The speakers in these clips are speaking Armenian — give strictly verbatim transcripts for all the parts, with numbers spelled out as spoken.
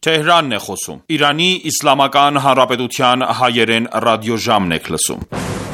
Թեհրանն է խոսում։ Իրանի Իսլամական Հանրապետության հայերեն ռադիոժամն եք լսում։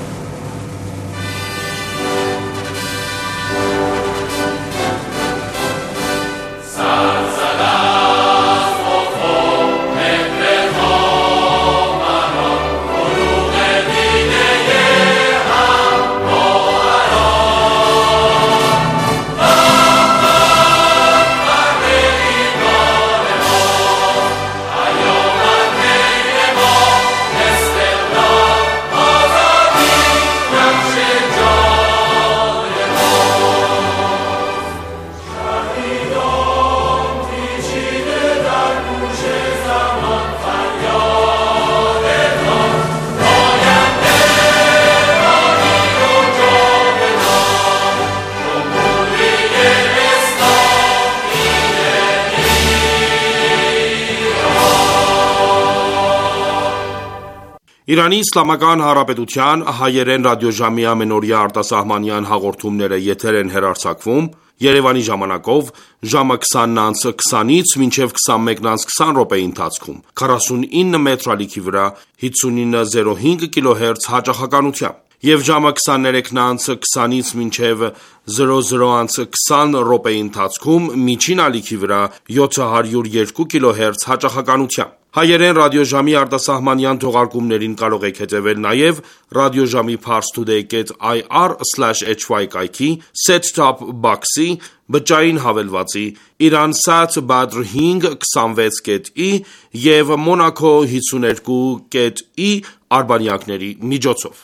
Իրանի Իսլամական Հանրապետության հայերեն ռադիոժամի ամենօրյա արտասահմանյան հաղորդումները եթեր են հեռարձակվում Երևանի ժամանակով ժամը քսանից քսանից մինչև քսանմեկից քսան րոպեի ընթացքում քառասունինը մետր ալիքի վրա հիսունինը զիրո հինգ կիլոհերց հաճախականությամբ եւ ժամը քսաներեքից քսանից մինչև զիրո զիրո քսան րոպեի ընթացքում միջին ալիքի վրա յոթ հարյուր երկու կիլոհերց հաճախականությամբ Հայերեն ռադիոժամի արտասահմանյան թողարկումներին կարող եք հետևել նաև ռադիոժամի parstoday dot i r slash h y կայքի, set-top box-ի, բջջային հավելվածի, Iransat Badr հինգ քսանվեց կետ ի և Monaco հիսունյոթ կետ ի արբանյակների միջոցով։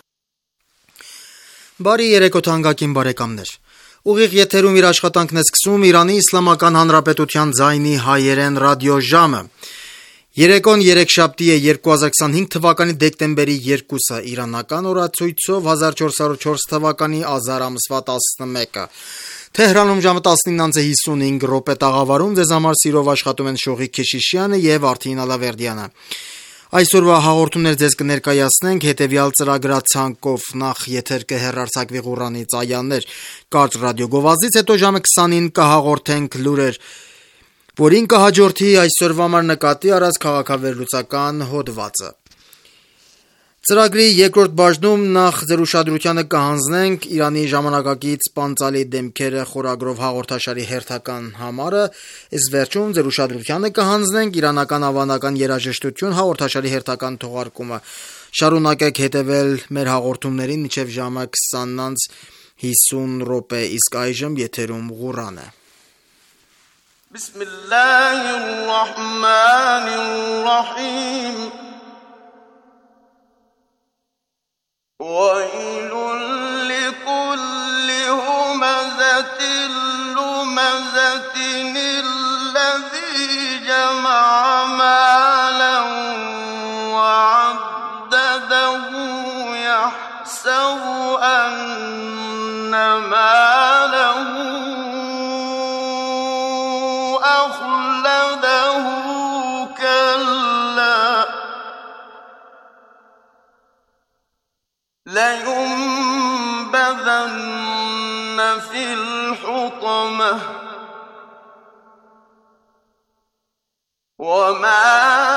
Բարի երեկո թանկագին բարեկամներ։ Ուղիղ եթերում իր աշխատանքն է սկսում Իրանի Իսլամական Հանրապետության ձայնի հայերեն ռադիոժամը։ Երեկոն երեքշաբթի է երկու հազար քսանհինգ թվականի դեկտեմբերի երկուսը, իրանական օրացույցով հազար չորս հարյուր չորս թվականի ազար ամսվա տասնմեկը։ Թեհրանում ժամը տասնինը հիսունհինգ րոպե տաղավարում ձեզ համար սիրով աշխատում են Շողիկ Քեշիշյանը եւ Արթին Ալավերդյանը։ Այսօրվա հաղորդումներ ձեզ կներկայացնենք հետևյալ ծրագրացանկով. նախ եթեր կհեռարձակվի Ղուրանից այաներ, կարճ ռադիոգովազդից, հետո ժամը քսանին կհաղորդենք լուրեր, որին կհաջորդի այսօրվա համար նկատի առած քաղաքավերլուծական հոդվածը։ Ծրագրի երկրորդ բաժնում նախ ձեր ուշադրությանը կհանձնենք Իրանի ժամանակակից պանծալի դեմքերը խորագրով հաղորդաշարի հերթական համարը, իսկ վերջում ձեր ուշադրությանը կհանձնենք Իրանական ավանդական երաժշտություն հաղորդաշարի հերթական թողարկումը։ Շարունակեք հետևել մեր հաղորդումներին մինչև ժամը քսանից հիսուն րոպե, իսկ այժմ եթերում Ղուրանը։ بسم الله الرحمن الرحيم ويل لكل همزة لمزة الذي جمع مالا وعدده يحسب أن ماله أخلده كلا لينبذن في الحطمة وما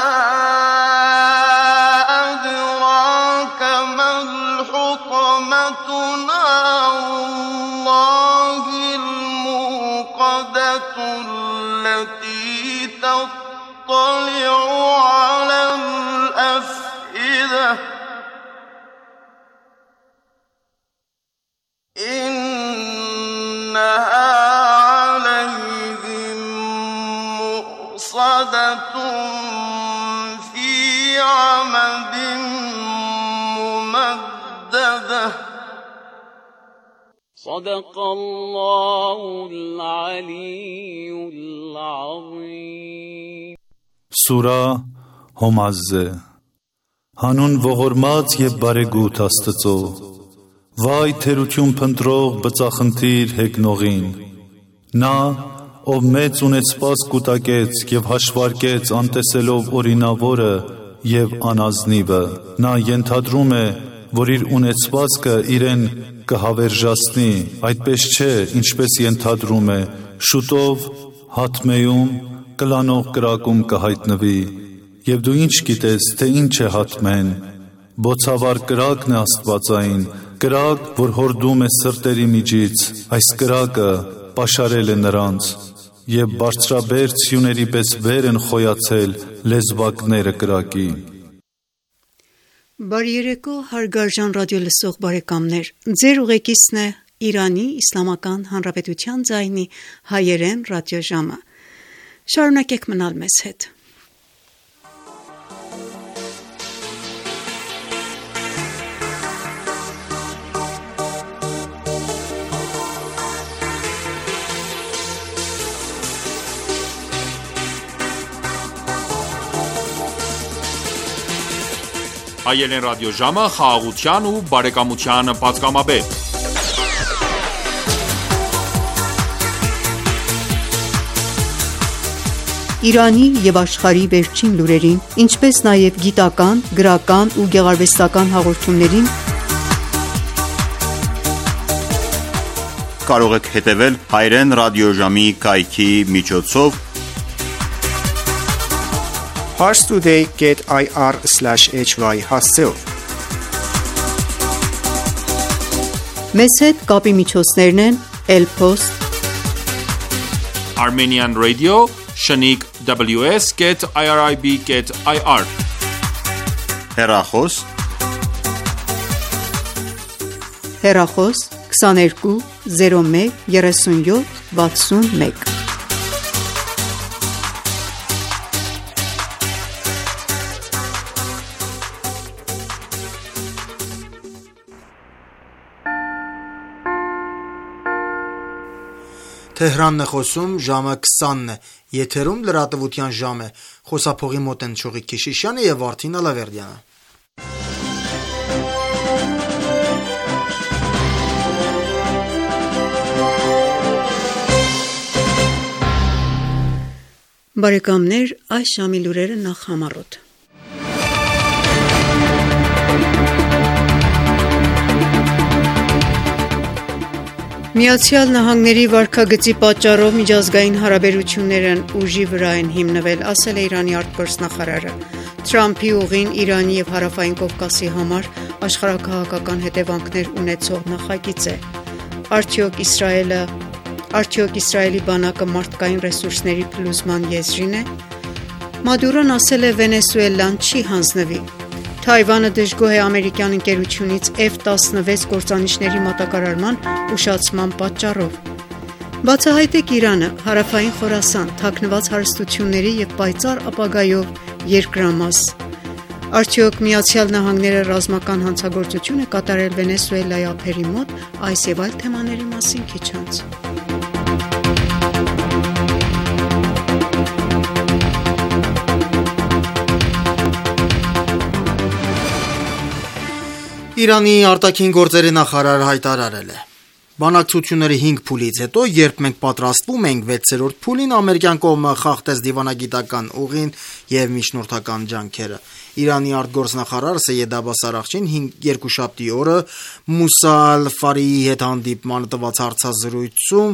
أدراك ما الحطمة نار الله الموقدة التي تطلع على الأفئدة إنها عليهم مؤصدة في عمد ممددة صدق الله العلي العظيم Սուրա Հոմազե Հանուն ողորմած և բարեգութ Աստծո Վայ թերություն փնտրող բծախնդիր հեգնողին Նա ով մեծ ունեցված կուտակեց և հաշվարկեց անտեսելով օրինավորը և անազնիվը Նա ենթադրում է, որ իր ունեցվածքը իրեն կհավերժացնի, այդպես չէ, ինչպես ենթադրում է, շուտով հատմեում կլանող կրակում կհայտնվի, և դու ինչ գիտես, թե ինչ է հատմեն, բոցավար կրակն է աստվածային, կրակ, որ հորդում է սրտերի միջից, այս կրակը պաշարել է նրանց, և բարձրաբեր սյուների պես վեր են խոյացել լեզվակները կրակի։ Բարի երեկո, հարգարժան ռադիոլսող բարեկամներ, ձեր ուղեկիցն է Իրանի Իսլամական Հանրապետության ձայնի հայերեն ռադիոժամը։ Շարունակեք մնալ մեզ հետ։ Հայերեն ռադիոժամը խաղաղության ու բարեկամության պատգամաբեր։ Իրանի և աշխարհի վերջին լուրերին, ինչպես նաև գիտական, գրական ու գեղարվեստական հաղորդումներին կարող եք հետևել հայերեն ռադիոժամի կայքի միջոցով parstoday dot i r slash h y հասցեով։ Մեզ հետ կապի միջոցներն են Elpost, Armenian Radio, Shaniq W S dot I R I B dot I R հեռախոս, հեռախոս քսաներկու զիրո մեկ երեսունյոթ վաթսունմեկ։ Թեհրանն է խոսում, ժամը քսանն է, եթերում լրատվության ժամ է, խոսափողի մոտ են Չողիկ Քիշիշյանը և Վարդին Ալավերդյանը։ Բարեկամներ, այս ժամի լուրերը նախ համառոտ։ Միացյալ Նահանգների վարքագծի պատճառով միջազգային հարաբերություններն ուժի վրա են հիմնվել, ասել է Իրանի արտգործնախարարը։ Թրամփի ուղին Իրանի և Հարավային Կովկասի համար աշխարհաքաղաքական հետևանքներ ունեցող նախագիծ է։ Արդյոք Իսրայելը, արդյոք Իսրայելի բանակը մարդկային ռեսուրսների փլուզման եզրին է։ Մադուրոն ասել է Վենեսուելան չի հանձնվի։ Թայվանը դժգոհ է ամերիկյան ընկերությունից F տասնվեց գործանիշների մատակարարման ուշացման պատճառով։ Բացահայտեք Իրանը, հարավային Խորասան, թաքնված հարստությունների և պայծառ ապագայով երկրամաս։ Արդյոք Միացյալ Նահանգները ռազմական հանցագործություն է կատարել Վենեսուելայի ափերի մոտ, այս և այլ թեմաների մասին քիչ անց։ Իրանի արտաքին գործերի նախարարը հայտարարել է. Բանակցությունների հինգ փուլից հետո, երբ մենք պատրաստվում ենք վեցերորդ փուլին, ամերիկյան կողմը խախտեց դիվանագիտական ուղին և միջնորդական ջանքերը։ Իրանի արտգործնախարար Սեյեդ Աբբաս Արաղչին երկուշաբթի օրը Մուսա Ալ-Ֆարիի հետ հանդիպման տված հարցազրույցում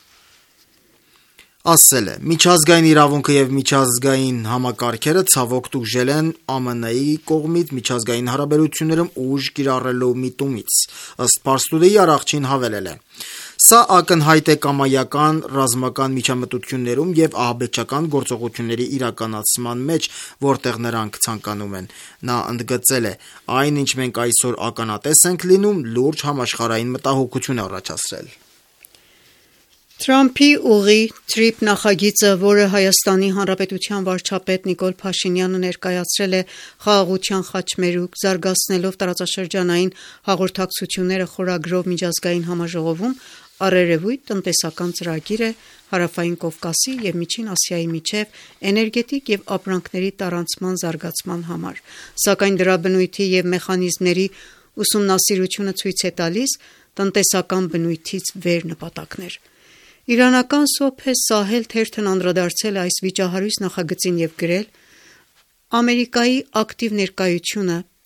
ասել է. միջազգային իրավունքը և միջազգային համակարգերը ցավոք տուժել են ԱՄՆ -ի կողմից միջազգային հարաբերություններում ուժ կիրառելու միտումից, ըստ Փարս-Տուդեյի Արաղչին հավելել է. Սա ակնհայտ է կամայական ռազմական միջամտություններում և ահաբեկչական գործողությունների իրականացման մեջ, որտեղ նրանք ցանկանում են։ Նա ընդգծել է. այն, ինչ մենք այսօր ականատես ենք լինում, լուրջ համաշխարհային մտահոգություն է առաջացրել։ Թրամփի ուղի թրիփ նախագիծը, որը Հայաստանի Հանրապետության վարչապետ Նիկոլ Փաշինյանը ներկայացրել է Խաղաղության խաչմերուկ, զարգացնելով տարածաշրջանային հաղորդակցությունները խորագրով միջազգային համաժողովում, առերևույթ տնտեսական ծրագիր է Հարավային Կովկասի և Միջին Ասիայի միջև էներգետիկ և ապրանքների տարանցման զարգացման համար, սակայն դրա բնույթի և մեխանիզմների ուսումնասիրությունը ցույց է տալիս տնտեսական բնույթից վեր նպատակներ։ Իրանական Սոբհե Սահել թերթն անդրադարձել է այս վիճահարույց նախագծին և գրել. Ամերիկայի ակտիվ ներկայությունը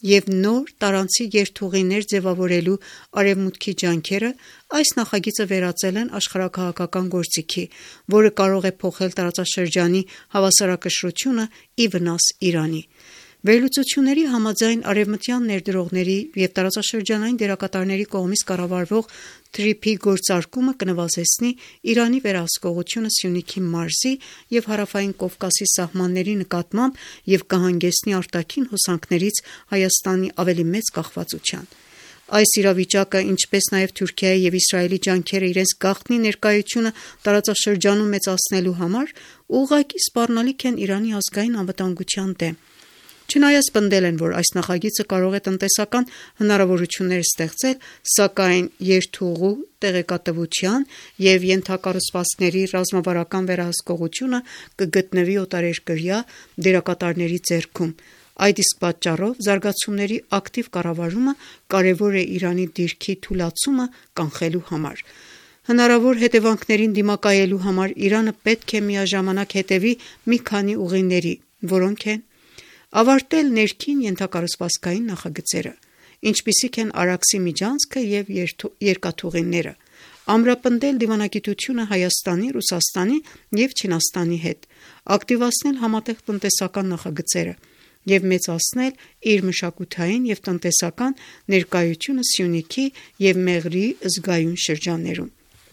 և նոր տարանցի երթուղիներ ձևավորելու Արևմուտքի ջանքերը այս նախագիծը վերածել են աշխարհաքաղաքական գործիքի, որը կարող է փոխել տարածաշրջանի հավասարակշռությունը ի վնաս Իրանի: Վերլուծությունների համաձայն արևմտյան ներդրողների և տարածաշրջանային դերակատարների կողմից կառավարվող թրիփի գործարկումը կնվազեցնի Իրանի վերահսկողությունը Սյունիքի մարզի և Հարավային Կովկասի սահմանների նկատմամբ և կհանգեցնի արտաքին հոսանքներից Հայաստանի ավելի մեծ կախվածության: Այս իրավիճակը, ինչպես նաև Թուրքիայի և Իսրայելի ջանքերը իրենց գաղտնի ներկայությունը տարածաշրջանում մեծացնելու համար, ուղղակի սպառնալիք են Իրանի ազգային անվտանգության դեմ: Չնայած պնդել են, որ այս նախագիծը կարող է տնտեսական հնարավորություններ ստեղծել, սակայն երթուղու, տեղեկատվության և ենթակառուցվածքների ռազմավարական վերահսկողությունը կգտնվի օտարերկրյա դերակատարների ձեռքում: Այդ իսկ պատճառով զարգացումների ակտիվ կառավարումը կարևոր է Իրանի դիրքի թուլացումը կանխելու համար: Հնարավոր հետևանքներին դիմակայելու համար Իրանը պետք է միաժամանակ հետևի մի քանի ուղիների, որոնք են՝ ավարտել ներքին ենթակառուցվածքային նախագծերը, ինչպիսիք են Արաքսի միջանցքը և երկաթուղիները, ամրապնդել դիվանագիտությունը Հայաստանի, Ռուսաստանի և Չինաստանի հետ, ակտիվացնել համատեղ տնտեսական նախագծերը և մեծացնել իր մշակութային և տնտեսական ներկայությունը Սյունիքի և Մեղրիի զգայուն շրջաններում: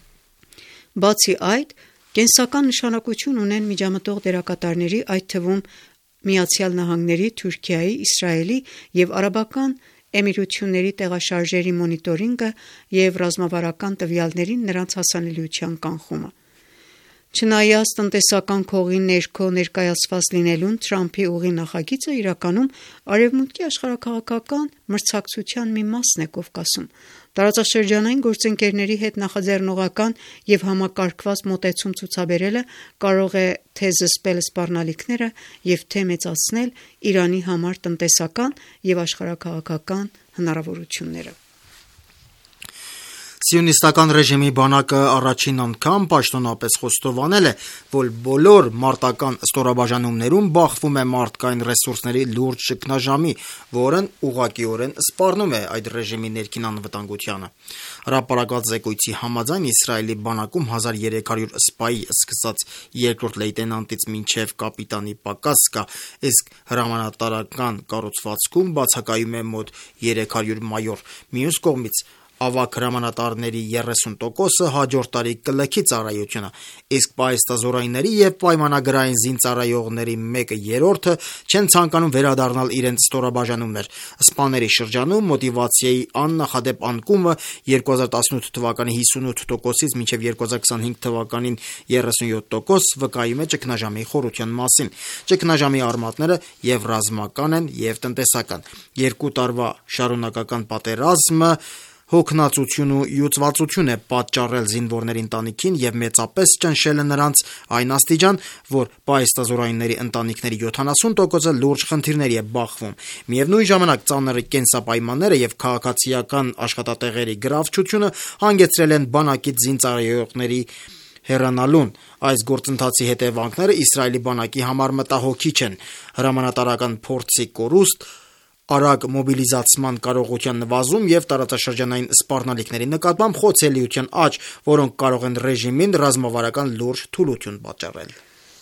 Բացի այդ, կենսական նշանակություն ունեն միջամտող դերակատարների, այդ թվում ԱՄՆ-ի, Թուրքիայի, Իսրայելի և Արաբական Էմիրությունների տեղաշարժերի մոնիտորինգը և ռազմավարական տվյալներին նրանց հասանելիության կանխումը: Չնայած տնտեսական քողի ներքո ներկայացված լինելուն, Թրամփի ուղի նախագիծը իրականում Արևմուտքի աշխարհաքաղաքական մրցակցության մի մասն է Կովկասում: Տարածաշրջանային գործընկերների հետ նախաձեռնողական և համակարգված մոտեցում ցուցաբերելը կարող է թե՛ զսպել սպառնալիքները և թե՛ մեծացնել Իրանի համար տնտեսական և աշխարհաքաղաքական հնարավորությունները: Սիոնիստական ռեժիմի բանակը առաջին անգամ պաշտոնապես խոստովանել է, որ բոլոր մարտական ստորաբաժանումներում բախվում է մարդկային ռեսուրսների լուրջ ճգնաժամի, որն ուղղակիորեն սպառնում է այդ ռեժիմի ներքին անվտանգությանը: Հրապարակված զեկույցի համաձայն, Իսրայելի բանակում հազար երեք հարյուր սպայի սկսած երկրորդ լեյտենանտից մինչև կապիտանի պակաս կա, իսկ հրամանատարական կառուցվածքում բացակայում է մոտ երեք հարյուր մայոր: Մյուս կողմից, ավագ հրամանատարների երեսուն տոկոսը հաջորդ տարի կլքի ծառայությունը, իսկ պահեստազորայինների և պայմանագրային զինծառայողների մեկը երրորդը չեն ցանկանում վերադառնալ իրենց ստորաբաժանումներ: Սպաների շրջանում մոտիվացիայի աննախադեպ անկումը երկու հազար տասնութ թվականի հիսունութ տոկոսից մինչև երկու հազար քսանհինգ թվականին երեսունյոթ տոկոս վկայում է ճգնաժամի խորության մասին: Ճգնաժամի արմատները և՛ ռազմական են, և՛ տնտեսական: Երկու տարվա շարունակական պատերազմը հոգնածություն ու յուծվածություն է պատճառել զինվորների ընտանիքին և մեծապես ճնշել է նրանց այն աստիճան, որ պահեստազորայինների ընտանիքների յոթանասուն տոկոսը լուրջ խնդիրների է բախվում: Միևնույն ժամանակ, ծանր կենսապայմանները և քաղաքացիական աշխատատեղերի գրավչությունը հանգեցրել են բանակից զինծառայողների հեռանալուն: Այս գործընթացի հետևանքները Իսրայելի բանակի համար մտահոգիչ են: Հրամանատարական փորձի կորուստ, արագ մոբիլիզացման կարողության նվազում և տարածաշրջանային սպառնալիքների նկատմամբ խոցելիության աճ, որոնք կարող են ռեժիմին ռազմավարական լուրջ թուլություն պատճառել: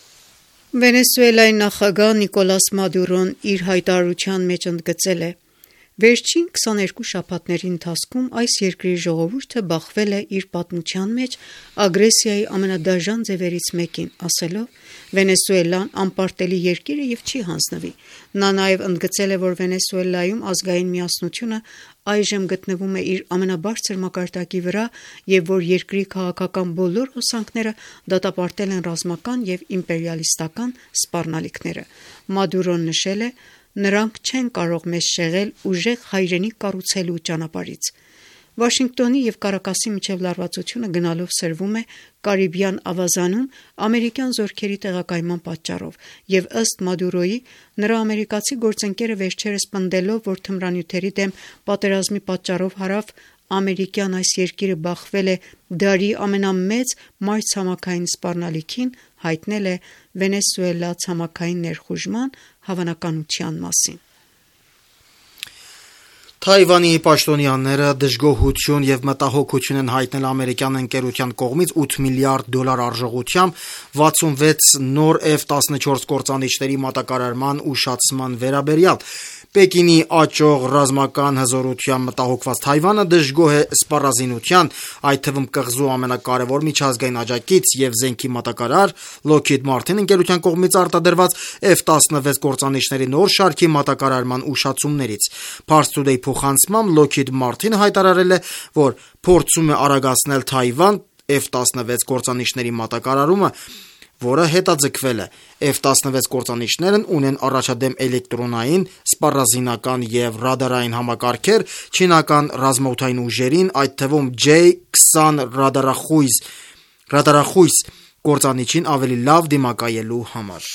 Վենեսուելայի նախագահ Նիկոլաս Մադուրոն իր հայտարարության մեջ ընդգծել է. «Վերջին քսաներկու շաբաթների ընթացքում այս երկրի ժողովուրդը բախվել է իր պատմության մեջ ագրեսիայի ամենադաժան ձևերից մեկին, ասելով. Վենեսուելան անպարտելի երկիր է և չի հանձնվի»: Նա նաև ընդգծել է, որ Վենեսուելայում ազգային միասնությունը այժմ գտնվում է իր ամենաբարձր մակարդակի վրա և որ երկրի քաղաքական բոլոր հոսանքները դատապարտել են ռազմական և իմպերիալիստական սպառնալիքները: Մադուրոն նշել է. «Նրանք չեն կարող մեզ շեղել ուժեղ հայրենիք կառուցելու ճանապարհից»: Վաշինգտոնի և Կարակասի միջև լարվածությունը գնալով սրվում է Կարիբյան ավազանում ամերիկյան զորքերի տեղակայման պատճառով և ըստ Մադուրոյի, նրա ամերիկացի գործընկերը վերջերս պնդելով, որ թմրանյութերի դեմ պատերազմի պատճառով հարավ-ամերիկյան այս երկիրը բախվել է դարի ամենամեծ մայրցամաքային սպառնալիքին, հայտնել է Վենեսուելա ցամաքային ներխուժման հավանականության մասին: Թայվանի պաշտոնյաները դժգոհություն եւ մտահոգություն են հայտնել ամերիկյան ընկերության կողմից ութ միլիարդ դոլար արժողությամբ վաթսունվեց նոր Էֆ տասնչորս կործանիչների մատակարարման ուշացման վերաբերյալ։ Պեկինի աճող ռազմական հզորությամբ մտահոգված Թայվանը դժգոհ է սպառազինության, այդ թվում կղզու ամենակարևոր միջազգային աջակից եւ զենքի մատակարար Lockheed Martin ընկերության կողմից արտադրված Էֆ տասնվեց կործանիչների նոր շարքի մատակարարման ուշացումներից։ Pars Today փոխանցմամբ Lockheed Martin հայտարարել է, որ փորձում է արագացնել Թայվան Էֆ տասնվեց կործանիչների մատակարարումը, որը հետաձգվել է։ Էֆ տասնվեց կործանիչներն ունեն առաջադեմ էլեկտրոնային, սպառազինական եւ ռադարային համակարգեր չինական ռազմաօդային ուժերին, այդ թվում Ջ քսան ռադարախույս ռադարախույս կործանիչին ավելի լավ դիմակայելու համար։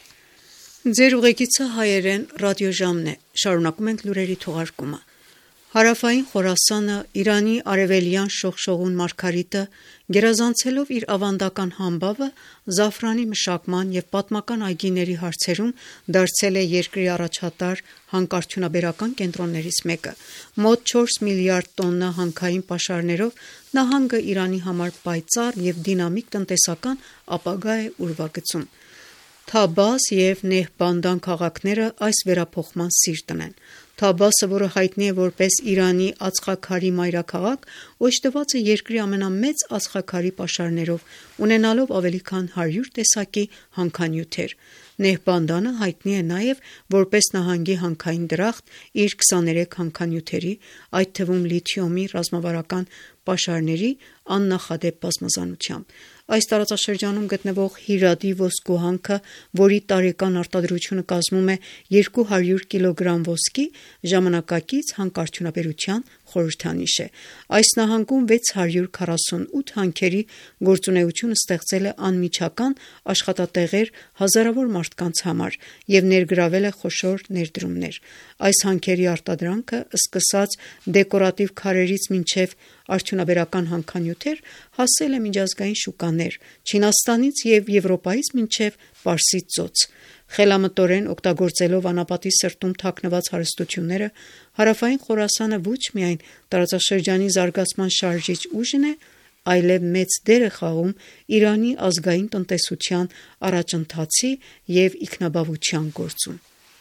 Ձեր ուղեկիցը հայերեն ռադիոժամն է։ Շարունակում ենք լուրերի թողարկումը։ Հարավային Խորասանը Իրանի արևելյան շողշողուն մարգարիտը գերազանցելով իր ավանդական համբավը զաֆրանի մշակման եւ պատմական այգիների հարցերում դարձել է երկրի առաջատար հանքարդյունաբերական կենտրոններից մեկը։ Մոտ չորս միլիարդ տոննա հանքային պաշարներով նահանգը Իրանի համար պայծառ եւ դինամիկ տնտեսական ապագա է ուրվագծում։ Թաբաս եւ Նեհբանդան քաղաքները այս վերափոխման սիրտն են։ Թաբասը, որը հայտնի է որպես Իրանի ածխաքարի մայրաքաղաք, օժտված է երկրի ամենամեծ ածխաքարի պաշարներով, ունենալով ավելի քան հարյուր տեսակի հանքանյութեր։ Նեհբանդանը հայտնի է նաև որպես նահանգի հանքային դրախտ իր քսաներեք հանքանյութերի, այդ թվում լիթիումի ռազմավարական պաշարների աննախադեպ բազմազանությամբ։ Այս տարածաշրջանում գտնվող Հիրադի ոսկու հանքը, որի տարեկան արտադրությունը կազմում է երկու հարյուր կիլոգրամ ոսկի, ժամանակակից հանքարդյունաբերության խորհրդանիշ է։ Այս նահանգում վեց հարյուր քառասունութ հանքերի գործունեությունը ստեղծել է անմիջական աշխատատեղեր հազարավոր մարդկանց համար եւ ներգրավել է խոշոր ներդրումներ։ Այս հանքերի արտադրանքը, սկսած դեկորատիվ քարերից մինչև արդյունաբերական հանքանյութեր, հասել է միջազգային շուկաներ, Չինաստանից եւ Եվրոպայից մինչև Պարսից ծոց։ Խելամտորեն օգտագործելով անապատի սրտում թաքնված հարստությունները, հարավային Խորասանը ոչ միայն տարածաշրջանի զարգացման շարժիչ ուժն է, այլև մեծ դեր է խաղում Իրանի ազգային տնտեսության առաջընթացի եւ ինքնաբավության գործում։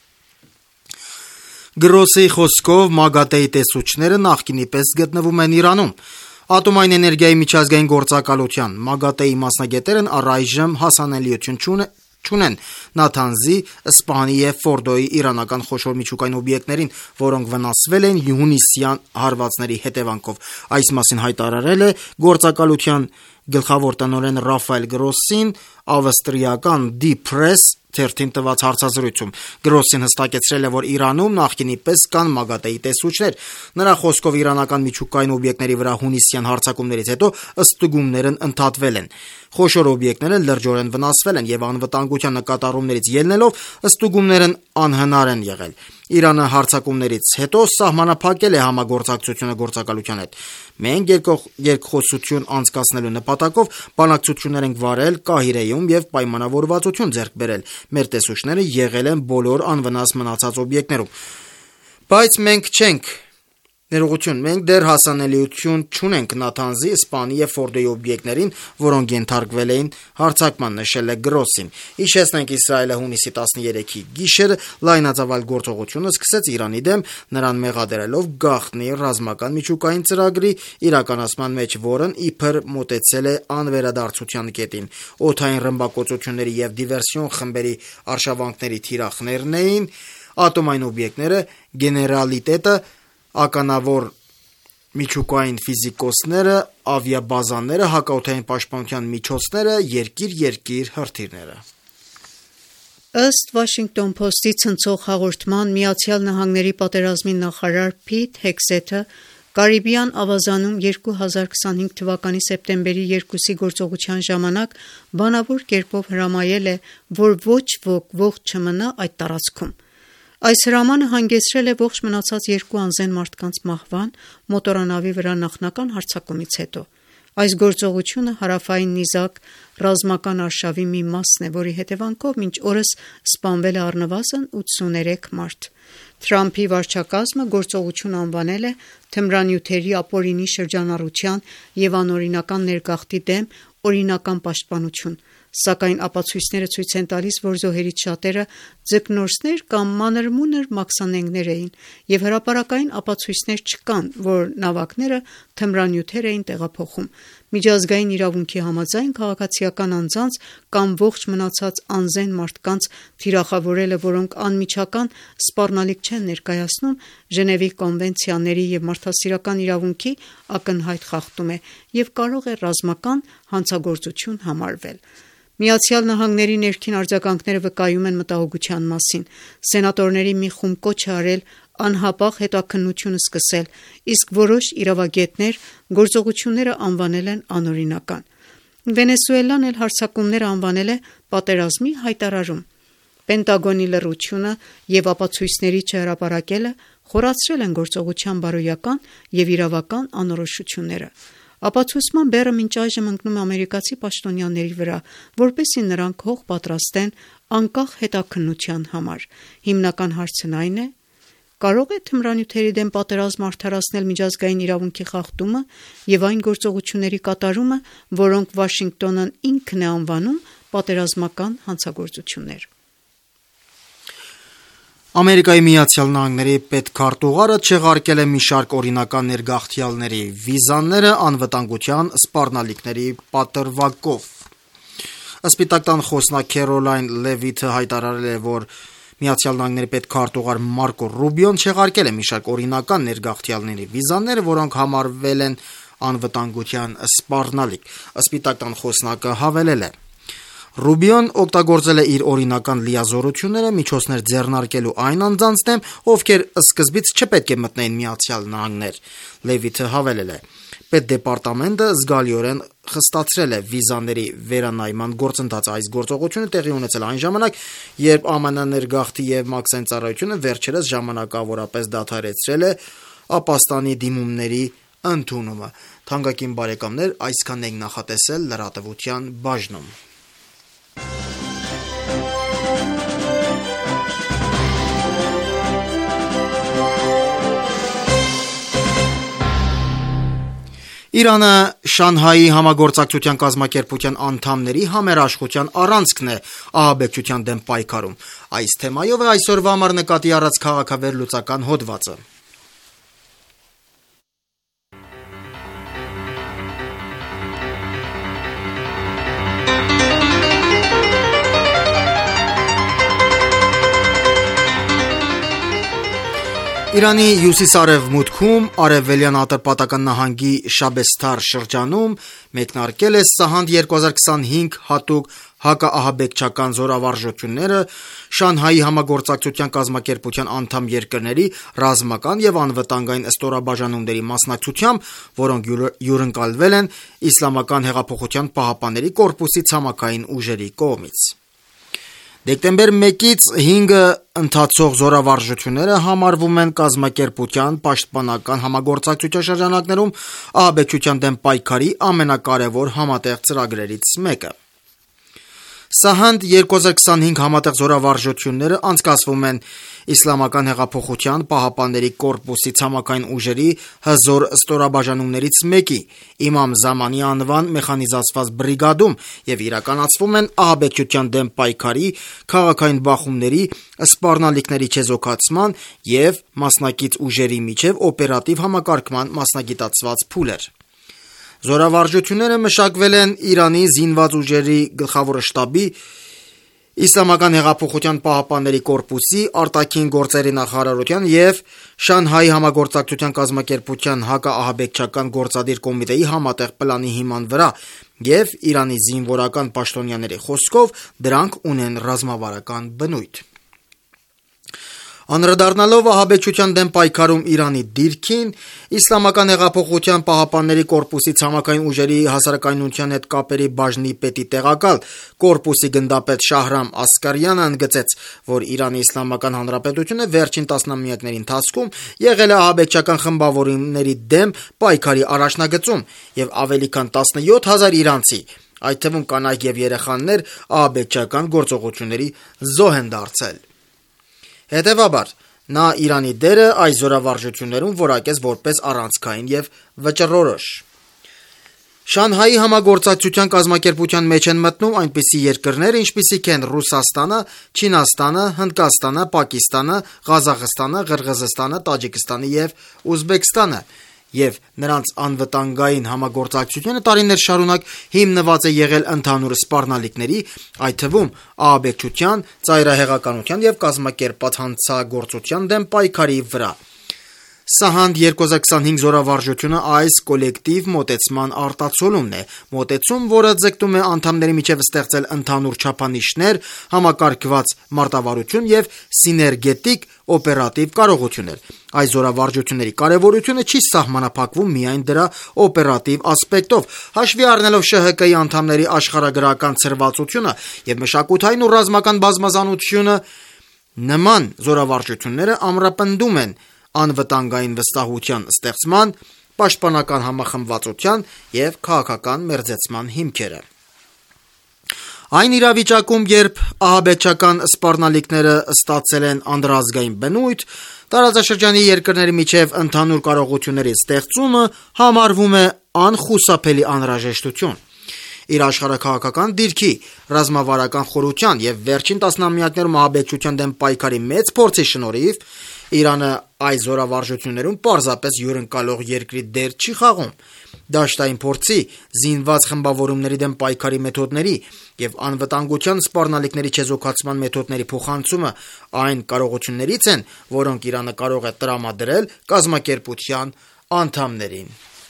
Գրոսի խոսքով մագատեի տեսուչները նախկինի պես գտնվում են Իրանում։ Ատոմային էներգիայի միջազգային գործակալության մագատեի մասնագետերն առայժմ հասանելիություն չունեն Նաթանզի, Սպահանի եւ Ֆորդոյի իրանական խոշոր միջուկային օբյեկտներին, որոնք վնասվել են հունիսյան հարվածների հետևանքով։ Այս մասին հայտարարել է գործակալության գլխավոր տնօրեն Ռաֆայել Գրոսին ավստրիական Die Press թերթին տված հարցազրույցում։ Գրոսին հստակեցրել է, որ Իրանում նախկինի պես կան մագատեի տեսուչներ։ Նրա խոսքով իրանական միջուկային օբյեկտների վրա հունիսյան հարձակումներից հետո ստուգումներն ընդհատվել են։ Խոշոր օբյեկտները լրջորեն վնասվել են եւ անվտանգության նկատառումներից ելնելով ստուգումներն անհնար են եղել։ Իրանը հարձակումներից հետո սահմանափակել է համագործակցությունը գործակալության հետ։ Մենք երկխոսություն անցկացնելու նպատակով բանակցություններ ենք վարել Կահիրեում եւ պայմանավորվածություն ձեռք բերել։ Մեր տեսուչները եղել են բոլոր անվնաս մնացած օբյեկտներում։ Բայց մենք չենք Ներողություն, մենք դեռ հասանելիություն չունենք Նաթանզի, Սպահանի եւ Ֆորդոյի օբյեկտներին, որոնք ենթարկվել էին հարձակման, նշել է Գրոսին։ Հիշեցնենք, Իսրայելը հունիսի տասներեքի գիշերը լայնածավալ գործողություն սկսեց Իրանի դեմ, նրան մեղադրելով գաղտնի ռազմական միջուկային ծրագրի իրականացման մեջ, որն իբր մոտեցել է անվերադարձության կետին։ Օդային ռմբակոծությունների եւ դիվերսիոն խմբերի արշավանքների թիրախներն էին ատոմային օբյեկտները, գեներալիտետը, ականավոր միջուկային ֆիզիկոսները, ավիաբազաները, հակաօդային պաշտպանության միջոցները, երկիր-երկիր հրթիռները։ Ըստ Washington Post-ի ցնցող հաղորդման, Միացյալ Նահանգների պատերազմի նախարար Փիթ Հեքսեթը Կարիբյան ավազանում երկու հազար քսանհինգ թվականի սեպտեմբերի երկուսի գործողության ժամանակ բանավոր կերպով հրամայել է, որ ոչ ոք ողջ չմնա այդ տարածքում։ Այս հրամանը հանգեցրել է ողջ մնացած երկու անզեն մարդկանց մահվան մոտորանավի վրա նախնական հարձակումից հետո։ Այս գործողությունը հարավային նիզակ ռազմական արշավի մի մասն է, որի հետևանքով մինչ օրս սպանվել է առնվազն ութսուներեք մարդ։ Թրամփի վարչակազմը գործողություն անվանել է թմրանյութերի ապօրինի շրջանառության և անօրինական ներգաղթի դեմ օրինական պաշտպանություն, սակայն ապացույցները ցույց են տալիս, որ զոհերից շատերը ձկնորսներ կամ մանր-մունր մաքսանենգներ էին, և հրապարակային ապացույցներ չկան, որ նավակները թմրանյութեր էին տեղափոխում։ Միջազգային իրավունքի համաձայն քաղաքացիական անձանց կամ ողջ մնացած անզեն մարդկանց թիրախավորելը, որոնք անմիջական սպառնալիք չեն ներկայացնում, Ժնևի կոնվենցիաների և մարդասիրական իրավունքի ակնհայտ խախտում է և կարող է ռազմական հանցագործություն համարվել։ Միացյալ Նահանգների ներքին արձագանքները վկայում են մտահոգության մասին։ Սենատորների մի խումբ կոչ է արել անհապաղ հետաքննություն սկսել, իսկ որոշ իրավագետներ գործողությունները անվանել են անօրինական։ Վենեսուելան էլ հարձակումները անվանել է պատերազմի հայտարարում։ Պենտագոնի լռությունը և ապացույցների չհրապարակելը խորացրել են գործողության բարոյական և իրավական անորոշությունները։ Ապացուցման բեռը մինչ այժմ ընկնում է ամերիկացի պաշտոնյաների վրա, որպեսզի նրանք հող պատրաստեն անկախ հետաքննության համար։ Հիմնական հարցն այն է. կարո՞ղ է թմրանյութերի դեմ պատերազմը արդարացնել միջազգային իրավունքի խախտումը և այն գործողությունների կատարումը, որոնք Վաշինգտոնն ինքն է անվանում պատերազմական հանցագործություններ։ Ամերիկայի Միացյալ Նահանգների պետքարտուղարը չեղարկել է մի շարք օրինական ներգաղթյալների վիզաները անվտանգության սպառնալիքների պատրվակով։ Սպիտակ տան խոսնակ Քերոլայն Լևիթը հայտարարել է, որ Միացյալ Նահանգների պետքարտուղար Մարկո Ռուբիոն չեղարկել է մի շարք օրինական ներգաղթյալների վիզաները, որոնք համարվել են անվտանգության սպառնալիք։ Սպիտակ տան խոսնակը հավելել է. Ռուբիոն օգտագործել է իր օրինական լիազորությունները միջոցներ ձեռնարկելու այն անձանց դեմ, ովքեր սկզբից չպետք է մտնեին Միացյալ Նահանգներ։ Լևիթը հավելել է. Պետդեպարտամենտը զգալիորեն խստացրել է վիզաների վերանայման գործընթացը։ Այս գործողությունը տեղի ունեցել այն ժամանակ, երբ ԱՄՆ ներգաղթի և մաքսային ծառայությունը վերջերս ժամանակավորապես դադարեցրել է ապաստանի դիմումների ընդունումը։ Թանկագին բարեկամներ, այսքանն ենք նախատեսել լրատվության բաժնում։ Իրանը Շանհայի համագործակցության կազմակերպության անդամների համերաշխության առանցքն է ահաբեկչության դեմ պայքարում։ Այս թեմայով է այսօրվա համար նկատի առած քաղաքավերլուծական հոդվածը։ Իրանի հյուսիս-արևմուտքում Արևելյան Ատրպատական նահանգի Շաբեսթար շրջանում մեկնարկել է Սահանդ երկու հազար քսանհինգ հատուկ հակաահաբեկչական զորավարժությունները Շանհայի համագործակցության կազմակերպության անդամ երկրների ռազմական և անվտանգային ստորաբաժանումների մասնակցությամբ, որոնք հյուրընկալվել են Իսլամական հեղափոխության պահապանների կորպուսի ցամաքային ուժերի կողմից։ Դեկտեմբեր մեկից հինգը ընթացող զորավարժությունները համարվում են կազմակերպության պաշտպանական համագործակցության շրջանակներում ահաբեկչության դեմ պայքարի ամենակարևոր համատեղ ծրագրերից մեկը։ Սահանդ երկու հազար քսանհինգ համատեղ զորավարժությունները անցկացվում են Իսլամական հեղափոխության պահապանների կորպուսի ցամաքային ուժերի հզոր ստորաբաժանումներից մեկի Իմամ Զամանի անվան մեխանիզացված բրիգադում և իրականացվում են ահաբեկչության դեմ պայքարի, քաղաքային բախումների, սպառնալիքների չեզոքացման և մասնակից ուժերի միջև օպերատիվ համակարգման մասնագիտացված փուլեր։ Զորավարժությունները մշակվել են Իրանի զինված ուժերի գլխավոր շտաբի, Իսլամական հեղափոխության պահապանների կորպուսի, արտաքին գործերի նախարարության և Շանհայի համագործակցության կազմակերպության հակաահաբեկչական գործադիր կոմիտեի համատեղ պլանի հիման վրա և Իրանի զինվորական պաշտոնյաների խոսքով դրանք ունեն ռազմավարական բնույթ։ Անդրադառնալով ահաբեկչության դեմ պայքարում Իրանի դիրքին, Իսլամական հեղափոխության պահապանների կորպուսի ցամաքային ուժերի հասարակայնության հետ կապերի բաժնի պետի տեղակալ, կորպուսի գնդապետ Շահրամ Ասկարյանը ընդգծեց, որ Իրանի Իսլամական Հանրապետությունը վերջին տասնամյակների ընթացքում եղել է ահաբեկչական խմբավորումների դեմ պայքարի առաջնագծում և ավելի քան տասնյոթ հազար իրանցի, այդ թվում կանայք և երեխաներ ահաբեկչական գործողությունների զոհ են դարձել։ Հետևաբար, Նա Իրանի դերը այս զորավարժություններում որակեց որպես առանցքային եւ վճռորոշ։ Շանհայի համագործակցության կազմակերպության մեջ են մտնում այնպիսի երկրներ, ինչպիսիք են Ռուսաստանը, Չինաստանը, Հնդկաստանը, Պակիստանը, Ղազախստանը, Ղրղզստանը, Տաջիկստանը եւ Ուզբեկստանը, եւ նրանց անվտանգային համագործակցությունը տարիներ շարունակ հիմնված է եղել ընդհանուր սպառնալիքների, այդ թվում ահաբեկչության, ծայրահեղականության եւ կազմակերպված հանցագործության դեմ պայքարի վրա։ Սահանդ երկու հազար քսանհինգ զորավարժությունը այս կոլեկտիվ մոտեցման արտացոլումն է, մոտեցում, որը ձգտում է անդամների միջև ստեղծել ընդհանուր չափանիշներ, համակարգված մարտավարություն եւ սիներգետիկ օպերատիվ կարողություններ։ Այս զորավարժությունների կարևորությունը չի սահմանափակվում միայն դրա օպերատիվ ասպեկտով, հաշվի առնելով ՇՀԿ-ի անդամների աշխարհագրական ցրվածությունը եւ մշակութային ու ռազմական բազմազանությունը, նման զորավարժությունները ամրապնդում են անվտանգային վստահության ստեղծման, պաշտպանական համախմբվածության եւ քաղաքական մերձեցման հիմքերը։ Այն իրավիճակում, երբ ահաբեկչական սպառնալիքները ստացել են անդրազգային բնույթ, տարածաշրջանի երկրների միջև ընդհանուր կարողությունների ստեղծումը համարվում է անխուսափելի անհրաժեշտություն։ Իր աշխարհաքաղաքական դիրքի, ռազմավարական խորության եւ վերջին տասնամյակներում ահաբեկչության դեմ պայքարի մեծ փորձի շնորհիվ Իրանը այս զորավարժություններում պարզապես հյուրընկալող երկրի դեր չի խաղում։ Դաշտային փորձի, զինված խմբավորումների դեմ պայքարի մեթոդների եւ անվտանգության սպառնալիքների չեզոքացման մեթոդների փոխանցումը այն կարողություններից են, որոնք Իրանը կարող է տրամադրել կազմակերպության անդամներին։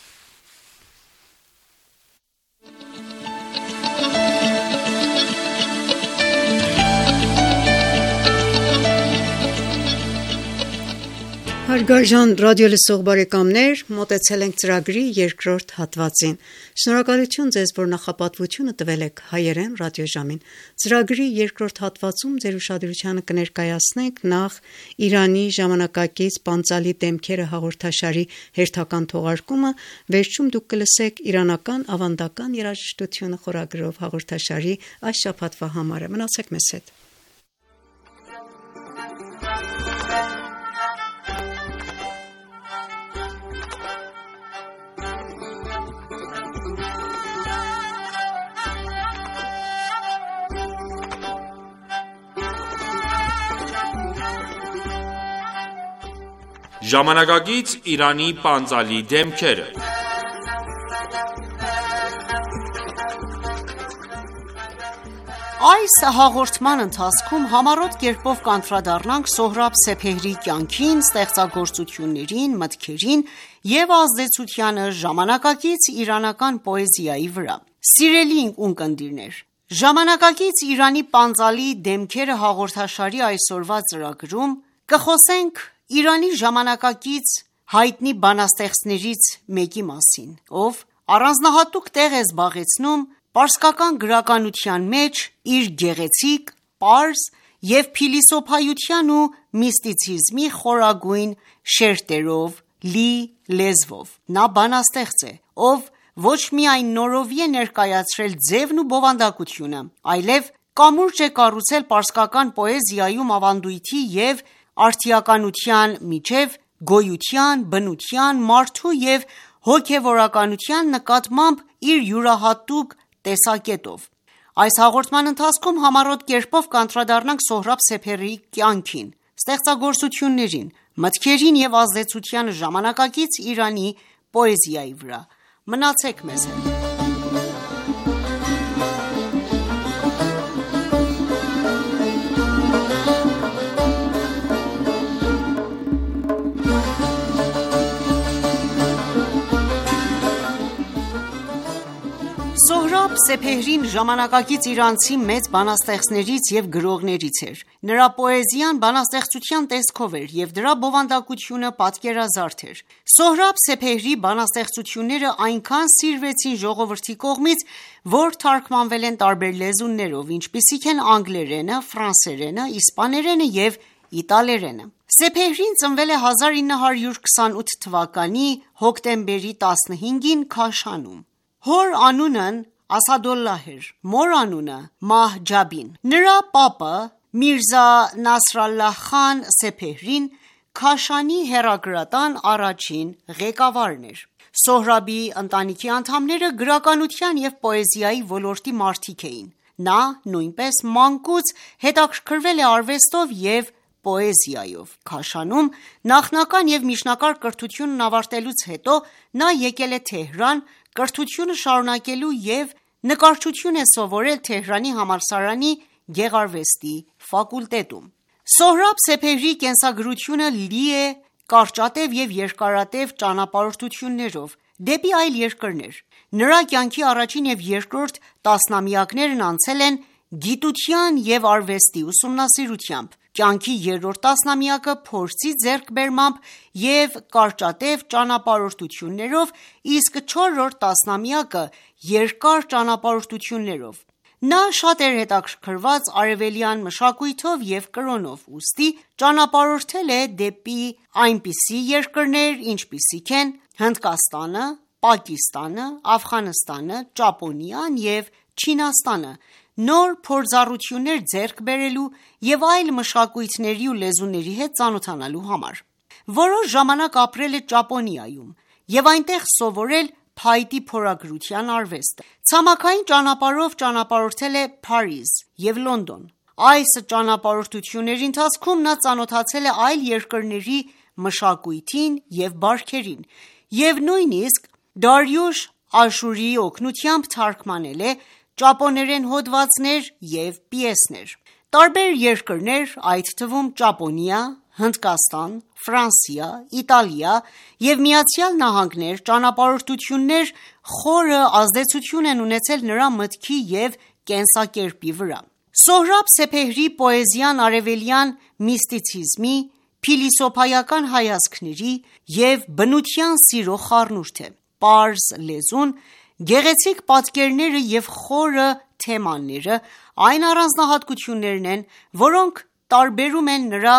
Հարգարժան ռադիոլսող բարեկամներ, մոտեցել ենք ծրագրի երկրորդ հատվածին։ Շնորհակալություն ձեզ, որ նախապատվությունը տվել եք հայերեն ռադիոժամին։ Ծրագրի երկրորդ հատվածում ձեր ուշադրությանը կներկայացնենք նախ Իրանի ժամանակակից պանծալի դեմքերը հաղորդաշարի հերթական թողարկումը, վերջում դուք կլսեք իրանական ավանդական երաժշտությունը խորագրով հաղորդաշարի այս շաբաթվա համարը։ Մնացեք մեզ հետ։ Ժամանակակից Իրանի պանծալի դեմքերը։ Այս հաղորդման ընթացքում համառոտ կերպով կանդրադառնանք Սոհրաբ Սեփեհրի կյանքին, ստեղծագործություններին, մտքերին եւ ազդեցությանը ժամանակակից իրանական պոեզիայի վրա։ Սիրելի ունկնդիրներ, ժամանակակից Իրանի պանծալի դեմքերը հաղորդաշարի այսօրվա ծրագրում կխոսենք Իրանի ժամանակակից հայտնի բանաստեղծներից մեկի մասին, ով առանձնահատուկ տեղ է զբաղեցնում պարսկական գրականության մեջ իր գեղեցիկ, պարզ և փիլիսոփայության ու միստիցիզմի խորագույն շերտերով լի լեզվով։ Նա բանաստեղծ է, ով ոչ միայն նորովի է ներկայացրել ձևն ու բովանդակությունը, այլև կամուրջ է կառուցել պարսկական պոեզիայում ավանդույթի և արդիականության միջև գոյության, բնության, մարդու և հոգևորականության նկատմամբ իր յուրահատուկ տեսակետով։ Այս հաղորդման ընթացքում համառոտ կերպով կանդրադառնանք Սոհրաբ Սեփեհրի կյանքին, ստեղծագործություններին, մտքերին և ազդեցությանը ժամանակակից Իրանի պոեզիայի վրա։ Մնացեք մեզ հետ։ Սոհրաբ Սեփեհրին ժամանակակից իրանցի մեծ բանաստեղծներից և գրողներից էր։ Նրա պոեզիան բանաստեղծության տեսքով էր և դրա բովանդակությունը պատկերազարդ էր։ Սոհրաբ Սեփեհրի բանաստեղծությունները այնքան սիրվեցին ժողովրդի կողմից, որ թարգմանվել են տարբեր լեզուներով, ինչպիսիք են անգլերենը, ֆրանսերենը, իսպաներենը և իտալերենը։ Սեփեհրին ծնվել է հազար ինը հարյուր քսանութ թվականի հոկտեմբերի տասնհինգին Քաշանում։ Հոր անունն Ասադոլլահ էր, մոր անունը Մահջաբին։ Նրա պապը Միրզա Նասրալլահ խան Սեփեհրին Քաշանի հեռագրատան առաջին ղեկավարն էր։ Սոհրաբի ընտանիքի անդամները գրականության և պոեզիայի ոլորտի մարդիկ էին։ Նա նույնպես մանկուց հետաքրքրվել է արվեստով և պոեզիայով։ Քաշանում նախնական և միջնակարգ կրթությունն ավարտելուց հետո նա եկել է Թեհրան՝ կրթությունը շարունակելու և նկարչություն է սովորել Թեհրանի համալսարանի գեղարվեստի ֆակուլտետում։ Սոհրաբ Սեփեհրի կենսագրությունը լի է կարճատև և երկարատև ճանապարհորդություններով դեպի այլ երկրներ։ Նրա կյանքի առաջին և երկրորդ տասնամյակներն անցել են գիտության և արվեստի ուսումնասիրությամբ, կյանքի երրորդ տասնամյակը փորձի ձեռքբերմամբ և կարճատև ճանապարհորդություններով, իսկ չորրորդ տասնամյակը երկար ճանապարհորդություններով։ Նա շատ էր հետաքրքրված արևելյան մշակույթով և կրոնով, ուստի ճանապարհորդել է դեպի այնպիսի երկրներ, ինչպիսիք են Հնդկաստանը, Պակիստանը, Աֆղանստանը, Ճապոնիան և Չինաստանը, նոր փորձառություններ ձեռք բերելու և այլ մշակույթների ու լեզուների հետ ծանոթանալու համար։ Որոշ ժամանակ ապրել է Ճապոնիայում և այնտեղ սովորել փայտի փորագրության արվեստը։ Ցամաքային ճանապարհով ճանապարհորդել է Փարիզ և Լոնդոն։ Այս ճանապարհորդությունների ընթացքում նա ծանոթացել է այլ երկրների մշակույթին և բարքերին և նույնիսկ Դարիուշ Աշուրիի օգնությամբ թարգմանել է ճապոներեն հոդվածներ և պիեսներ։ Տարբեր երկրներ, այդ թվում Ճապոնիա, Հնդկաստան, Ֆրանսիա, Իտալիա և Միացյալ Նահանգներ ճանապարհորդություններ խորը ազդեցություն են ունեցել նրա մտքի և կենսակերպի վրա։ Սոհրաբ Սեփեհրի պոեզիան արևելյան միստիցիզմի, փիլիսոփայական հայացքների և բնության սիրո խառնուրդ է։ Պարզ լեզուն, գեղեցիկ պատկերները և խորը թեմաները այն առանձնահատկություններն են, որոնք տարբերում են նրա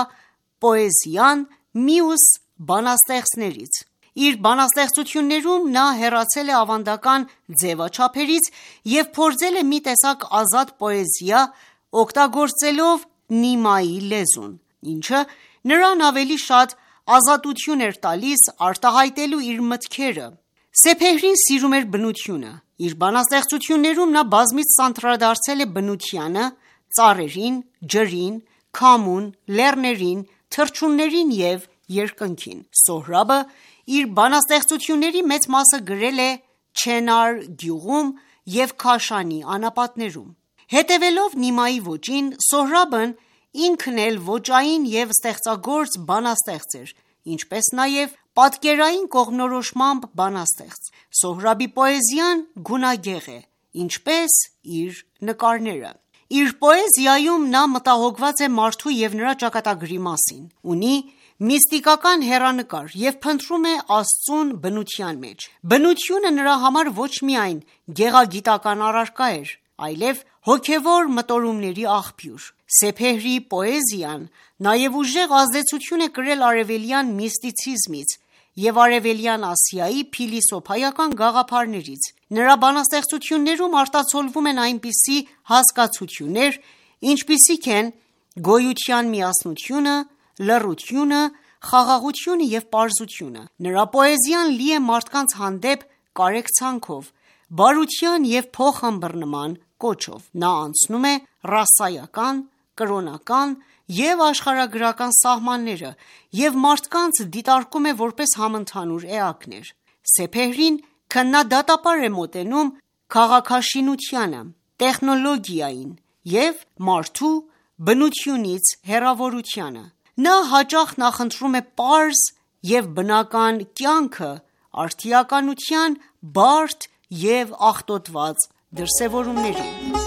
պոեզիան մյուս բանաստեղծներից։ Իր բանաստեղծություններում նա հեռացել է ավանդական ձևաչափերից և փորձել է մի տեսակ ազատ պոեզիա, օգտագործելով նիմայի լեզուն, ինչը նրան ավելի շատ ազատություն էր տալիս արտահայտելու իր մտքերը։ Սեփեհրին սիրում էր բնությունը։ Իր բանաստեղծություններում նա բազմիցս անդրադարձել է բնությանը, ծառերին, ջրին, քամուն, լեռներին, թռչուններին և երկնքին։ Սոհրաբը իր բանաստեղծությունների մեծ մասը գրել է Չենար գյուղում և Քաշանի անապատներում։ Հետևելով նիմայի ոճին, Սոհրաբն ինքն էլ ոճային և ստեղծագործ բանաստեղծ էր, ինչպես նաև պատկերային կողմնորոշմամբ բանաստեղծ։ Սոհրաբի պոեզիան գունագեղ է, ինչպես իր նկարները։ Իր պոեզիայում նա մտահոգված է մարդու և նրա ճակատագրի մասին, ունի միստիկական հեռանկար և փնտրում է Աստծուն բնության մեջ։ Բնությունը նրա համար ոչ միայն գեղագիտական առարկա էր, այլև հոգևոր մտորումների աղբյուր։ Սեփեհրի պոեզիան նաև ուժեղ ազդեցություն է կրել արևելյան միստիցիզմից և Արևելյան Ասիայի փիլիսոփայական գաղափարներից։ Նրա բանաստեղծություններում արտացոլվում են այնպիսի հասկացություններ, ինչպիսիք են գոյության միասնությունը, լռությունը, խաղաղությունը և պարզությունը։ Նրա պոեզիան լի է մարդկանց հանդեպ կարեկցանքով, բարության և փոխըմբռնման կոչով։ Նա անցնում է ռասայական, կրոնական և աշխարհագրական սահմանները և մարդկանց դիտարկում է որպես համընդհանուր էակներ։ Սեփեհրին քննադատաբար է մոտենում քաղաքաշինությանը, տեխնոլոգիային և մարդու բնությունից հեռավորությանը։ Նա հաճախ նախընտրում է պարզ և բնական կյանքը արդիականության բարդ և աղտոտված դրսևորումներին։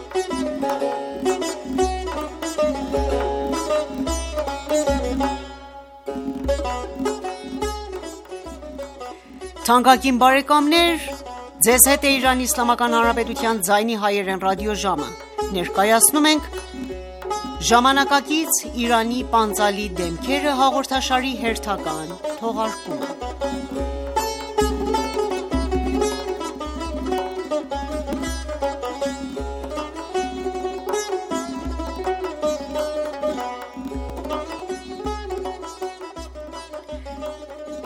Թանկագին բարեկամներ, ձեզ հետ է Իրանի Իսլամական Հանրապետության ձայնի հայերեն ռադիոժամը։ Ներկայացնում ենք ժամանակակից Իրանի պանծալի դեմքերը հաղորդաշարի հերթական թողարկումը։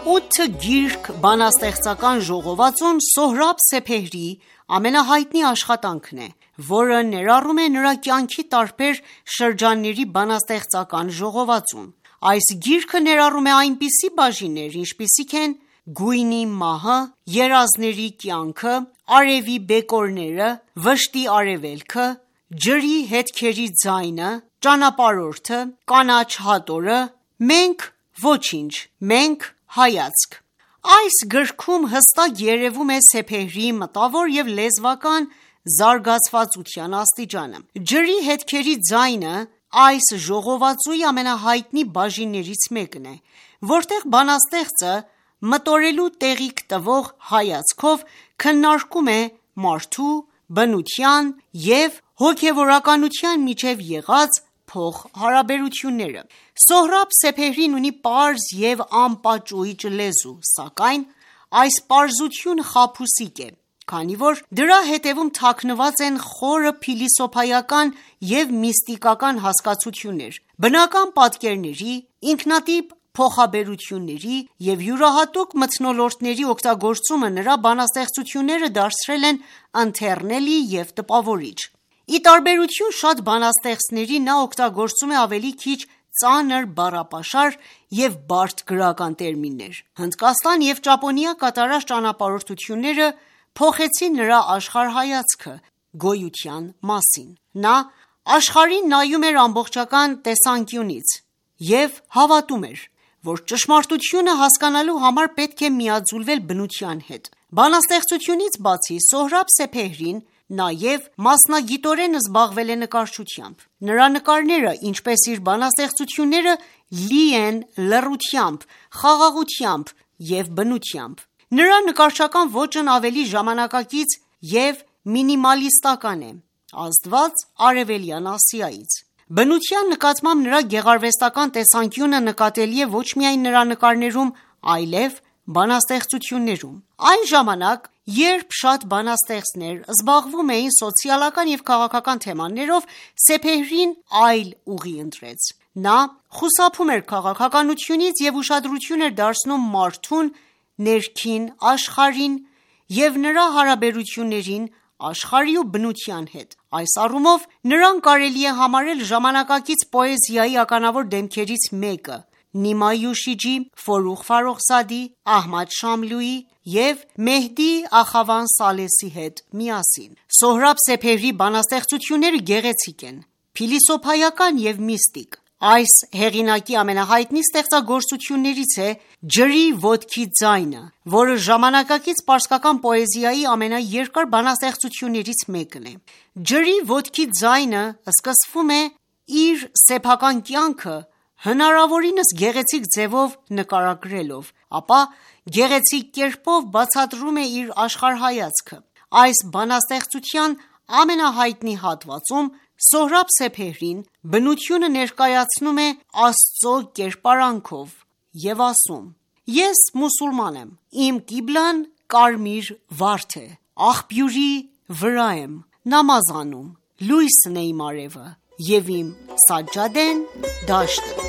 ութ գիրք բանաստեղծական ժողովածուն Սոհրաբ Սեփեհրի ամենահայտնի աշխատանքն է, որը ներառում է նրա կյանքի տարբեր շրջանների բանաստեղծական ժողովածուն։ Այս գիրքը ներառում է այնպիսի բաժիններ, ինչպիսիք են գույնի մահը, երազների կյանքը, արևի բեկորները, վշտի արևելքը, ջրի հետքերի ձայնը, ճանապարհորդը, կանաչ հատորը, մենք ոչինչ, մենք հայացք։ Այս գրքում հստակ երևում է Սեփեհրի մտավոր և լեզվական զարգացվածության աստիճանը։ Ջրի հետքերի ձայնը այս ժողովածուի ամենահայտնի բաժիններից մեկն է, որտեղ բանաստեղծը մտորելու տեղիք տվող հայացքով քննարկում է մարդու, բնության և հոգևորականության միջև եղած փոխհարաբերությունները։ Սոհրաբ Սեփեհրին ունի պարզ և անպաճույճ լեզու, սակայն այս պարզությունը խաբուսիկ է, քանի որ դրա հետևում թաքնված են խորը փիլիսոփայական և միստիկական հասկացություններ, բնական պատկերների, ինքնատիպ փոխաբերությունների և յուրահատուկ մթնոլորտների օգտագործումը նրա բանաստեղծությունները դարձրել են ընթեռնելի և տպավորիչ։ Ի տարբերություն շատ բանաստեղծների, նա օգտագործում է ավելի քիչ ծանր բառապաշար և բարդ գրական տերմիններ։ Հնդկաստան և Ճապոնիա կատարած ճանապարհորդությունները փոխեցին նրա աշխարհայացքը գոյության մասին։ Նա աշխարհին նայում էր ամբողջական տեսանկյունից և հավատում էր, որ ճշմարտությունը հասկանալու համար պետք է միաձուլվել բնության հետ։ Բանաստեղծությունից բացի, Սոհրաբ Սեփեհրին նաև մասնագիտորեն զբաղվել է նկարչությամբ։ Նրա նկարները, ինչպես իր բանաստեղծությունները, լի են լռությամբ, խաղաղությամբ և բնությամբ։ Նրա նկարչական ոճն ավելի ժամանակակից և մինիմալիստական է, ազդված Արևելյան Ասիայից։ Բնության նկատմամբ նրա գեղարվեստական տեսանկյունը նկատելի է ոչ միայն նրա նկարներում, այլև բանաստեղծություններում։ Այն ժամանակ, երբ շատ բանաստեղծներ զբաղվում էին սոցիալական և քաղաքական թեմաներով, Սեփեհրին այլ ուղի ընտրեց։ Նա խուսափում էր քաղաքականությունից և ուշադրություն էր դարձնում մարդուն, ներքին աշխարհին և նրա հարաբերություններին աշխարհի ու բնության հետ։ Այս առումով նրան կարելի է համարել ժամանակակից պոեզիայի ականավոր դեմքերից մեկը՝ Նիմա Յուշիջի, Ֆորուղ Ֆարոխզադի, Ահմադ Շամլուի և Մեհդի Ախավան Սալեսի հետ միասին։ Սոհրաբ Սեփեհրի բանաստեղծությունները գեղեցիկ են, փիլիսոփայական և միստիկ։ Այս հեղինակի ամենահայտնի ստեղծագործություններից է «Ջրի ոտքի ձայնը», որը ժամանակակից պարսկական պոեզիայի ամենաերկար բանաստեղծություններից մեկն է։ Ջրի ոտքի ձայնը սկսվում է իր սեփական կյանքը հնարավորինս գեղեցիկ ձևով նկարագրելով, ապա գեղեցիկ կերպով բացատրում է իր աշխարհայացքը։ Այս բանաստեղծության ամենահայտնի հատվածում Սոհրաբ Սեփեհրին բնությունը ներկայացնում է Աստծո կերպարանքով և ասում. «Ես մուսուլման եմ, իմ կիբլան կարմիր վարդ է, աղբյուրի վրա եմ նամազ անում, լույսն է իմ արևը և իմ սաջադեն դաշտը»։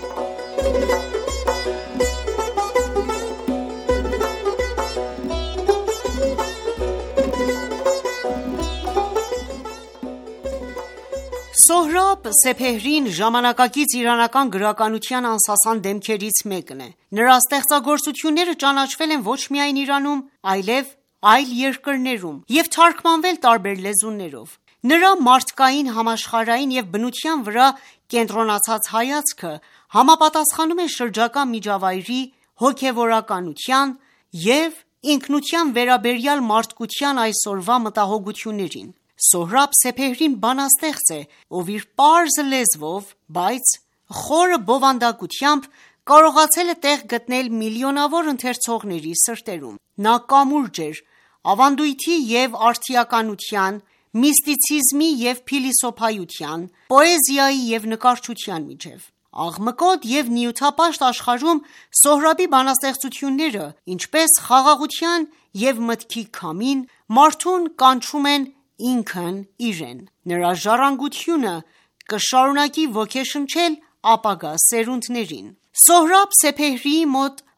Սոհրաբ Սեփեհրին ժամանակակից իրանական գրականության անսասան դեմքերից մեկն է։ Նրա ստեղծագործությունները ճանաչվել են ոչ միայն Իրանում, այլև այլ երկրներում և թարգմանվել տարբեր լեզուներով։ Նրա մարդկային, համաշխարհային և բնության վրա կենտրոնացած հայացքը համապատասխանում է շրջակա միջավայրի հոգևորականության և ինքնության վերաբերյալ մարդկության այսօրվա մտահոգություններին։ Սոհրաբ Սեփեհրին բանաստեղծ է, ով իր պարզ լեզվով, բայց խորը բովանդակությամբ կարողացել է տեղ գտնել միլիոնավոր ընթերցողների սրտերում։ Նա կամուրջ էր ավանդույթի և արդիականության, միստիցիզմի և փիլիսոփայության, պոեզիայի և նկարչության միջև։ Աղմկոտ և նյութապաշտ աշխարհում Սոհրաբի բանաստեղծությունները, ինչպես խաղաղության և մտքի քամին, մարդուն կանչում են ինքն իրեն։ Նրա ժառանգությունը կշարունակի ոգեշնչել ապագա սերունդներին։ Սոհրաբ Սեփեհրիի մոտ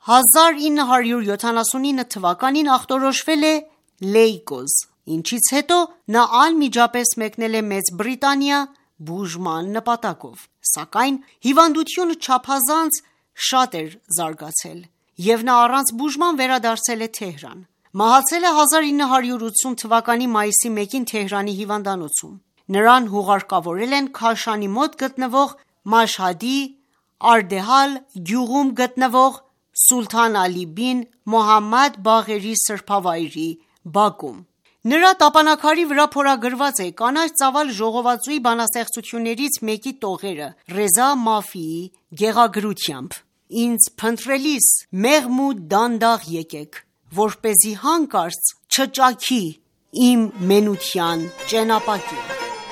հազար ինը հարյուր յոթանասունինը թվականին ախտորոշվել է լեյկոզ, ինչից հետո նա անմիջապես մեկնել է Մեծ Բրիտանիա բուժման նպատակով, սակայն հիվանդությունը չափազանց շատ էր զարգացել, և նա առանց բուժման վերադարձել է Թեհրան։ Մահացել է հազար ինը հարյուր ութսուն թվականի մայիսի մեկին Թեհրանի հիվանդանոցում։ Նրան հուղարկավորել են Քաշանի մոտ գտնվող Մաշհադի Արդեհալ գյուղում գտնվող Սուլթան Ալի բին Մոհամմադ Բաղերի սրբավայրի բակում։ Նրա տապանաքարի վրա փորագրված է կանաչ ծավալ ժողովածուի բանաստեղծություններից մեկի տողերը Ռեզա Մաֆիի գեղագրությամբ. «Ինձ փնտրելիս մեղմ ու դանդաղ եկեք, որպեսզի հանկարծ չճաքի իմ մենության ճենապակին»։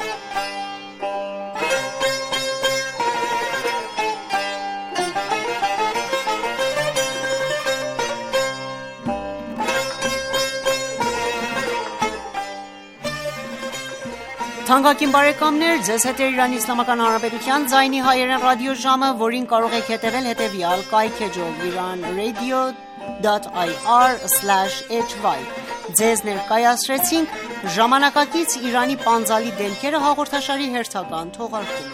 Թանկագին բարեկամներ, ձեզ հետ է Իրանի Իսլամական Հանրապետության ձայնի հայերեն ռադիոժամը, որին կարող եք հետևել հետևյալ կայքեջով իրանradio.ir/hy: Ձեզ ներկայացրեցինք ժամանակակից Իրանի պանձալի դեմքերը հաղորդաշարի հերթական թողարկումը։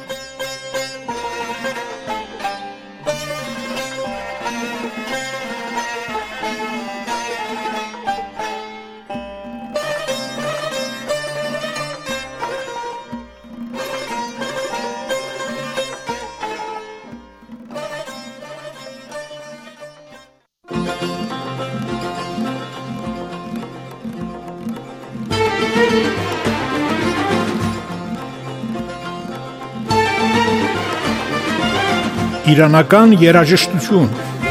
Իրանական երաժշտություն։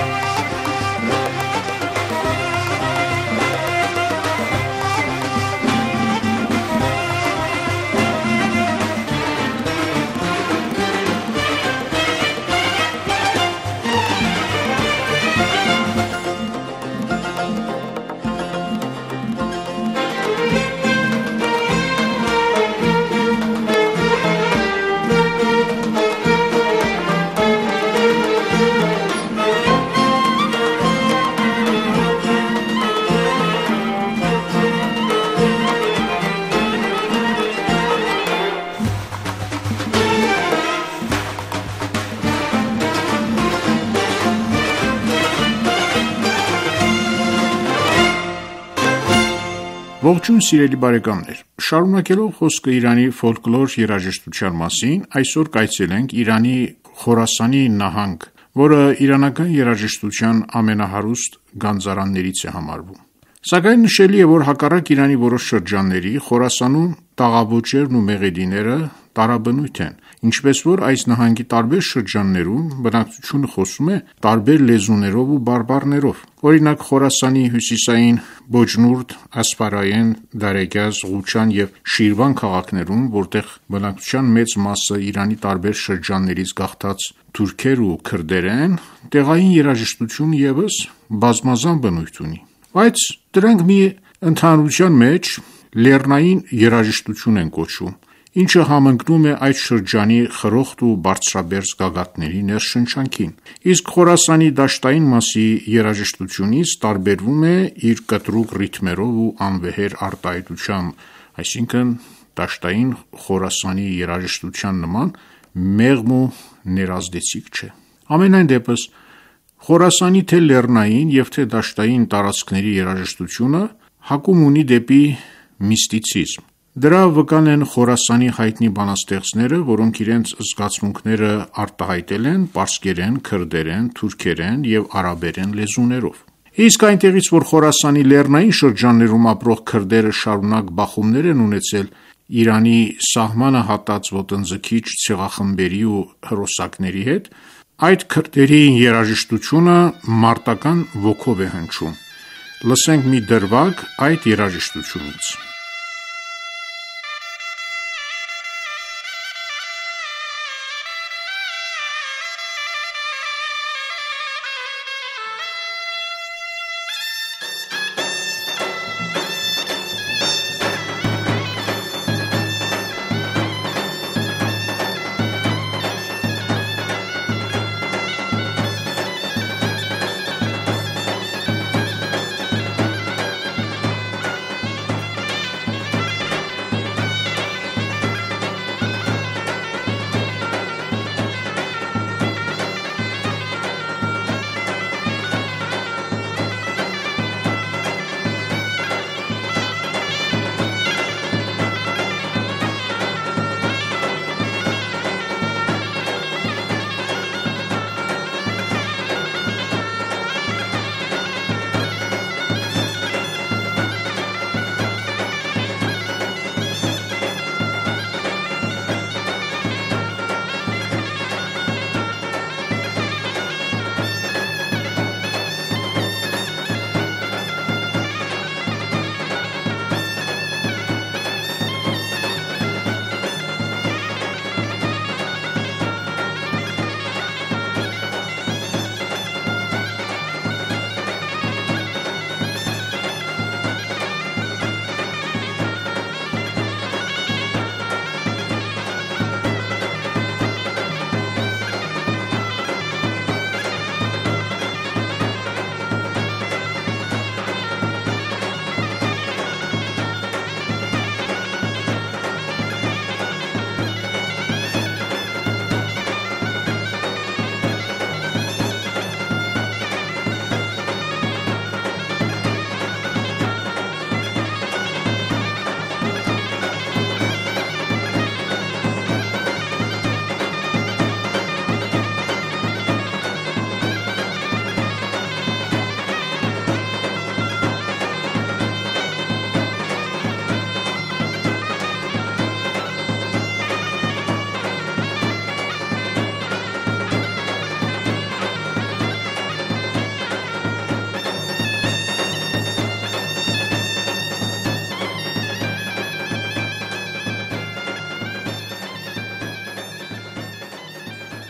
Ողջույն սիրելի բարեկամներ, շարունակելով խոսքը Իրանի ֆոլկլոր երաժշտության մասին, այսօր կայցելենք Իրանի Խորասանի նահանգ, որը իրանական երաժշտության ամենահարուստ գանձարաններից է համարվում։ Սակայն նշելի է, որ հակառակ Իրանի որոշ շրջանների, Խորասանում տաղավոճերն ու մեղեդիները տարաբնույթ են, ինչպես որ այս նահանգի տարբեր շրջաններում բնակչությունը խոսում է տարբեր լեզուներով ու բարբառներով։ Օրինակ Խորասանի հյուսիսային Բոջնուրդ, Ասֆարայեն, Դարեգազ, Ղուչան եւ Շիրվան քաղաքներում, որտեղ բնակչության մեծ մասը Իրանի տարբեր շրջաններից գաղթած թուրքեր ու քրդեր են, տեղային երաժշտությունը եւս բազմազան բնույթ ունի։ Բայց դրանք մի ընդհանրության մեջ լեռնային երաժշտություն են կոչվում, ինչը համընկնում է այդ շրջանի խրոխտ ու բարձրաբերձ գագաթների ներշնչանքին, իսկ Խորասանի դաշտային մասի երաժշտությունից տարբերվում է իր կտրուկ ռիթմերով ու անվեհեր արտահայտությամբ, այսինքն դաշտային Խորասանի երաժշտության նման մեղմ ու ներազդեցիկ չէ։ Ամենայն դեպս Խորասանի թե լեռնային եւ թե դաշտային տարածքների երաժշտությունը հակում ունի դեպի միստիցիզմ։ Դրա վկան են Խորասանի հայտնի բանաստեղծները, որոնք իրենց զգացմունքները արտահայտել են պարսկերեն, քրդերեն, թուրքերեն եւ արաբերեն լեզուներով։ Իսկ այնտեղից, որ Խորասանի լեռնային շրջաններում ապրող քրդերը շարունակ բախումներ են ունեցել Իրանի սահմանը հատած ոտնձգիչ ցեղախմբերի ու հրոսակների հետ, այդ քրդերի երաժշտությունը մարտական ոգով է հնչում։ Լսենք մի դրվագ այդ երաժշտությունից։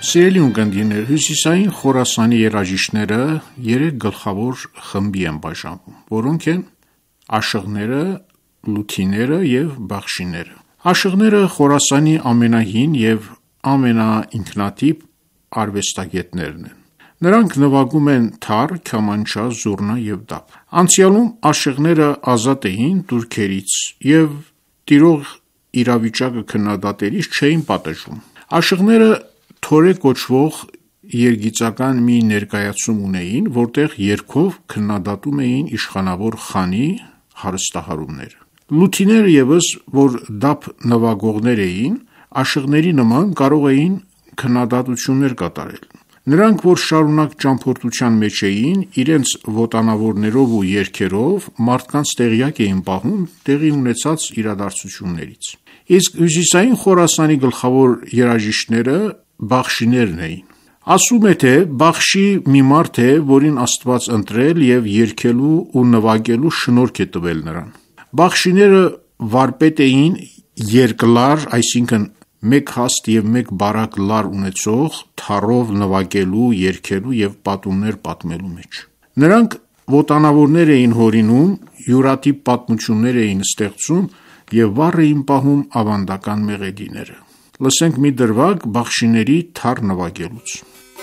Սիրելի ունկնդիրներ, Հյուսիսային Խորասանի երաժիշտները երեք գլխավոր խմբի են բաժանվում, որոնք են աշղները, լութիները և բախշիները։ Աշղները Խորասանի ամենահին և ամենաինքնատիպ արվեստագետներն են։ Նրանք նվագում են թար, քամանչա, զուռնա և դափ։ Անցյալում աշղները ազատ էին թուրքերից և տիրող իրավիճակը քննադատելիս չէին պատժվում։ Աշղները թորե կոչվող երգիծական մի ներկայացում ունեին, որտեղ երգով քննադատում էին իշխանավոր խանի հարստահարումները։ Լութիները ևս, որ դափ նվագողներ էին, աշղների նման կարող էին քննադատություններ կատարել։ Նրանք, որ շարունակ ճամփորդության մեջ էին, իրենց ոտանավորներով ու երգերով մարդկանց տեղյակ էին պահում տեղի ունեցած իրադարձություններից։ Իսկ Հյուսիսային Խորասանի գլխավոր երաժիշտները բախշիներն էին։ Ասում է, թե բախշի մի մարդ է, որին Աստված ընտրել և երգելու ու նվագելու շնորհք է տվել նրան։ Բախշիները վարպետ էին երկլար, այսինքն մեկ հաստ և մեկ բարակ լար ունեցող թառով նվագելու, երգելու և պատումներ պատմելու մեջ։ Նրանք ոտանավորներ էին հորինում, յուրատիպ պատմություններ էին ստեղծում և վառ էին պահում ավանդական մեղեդիները։ Լսենք մի դրվագ բախշիների թառ նվագելուց։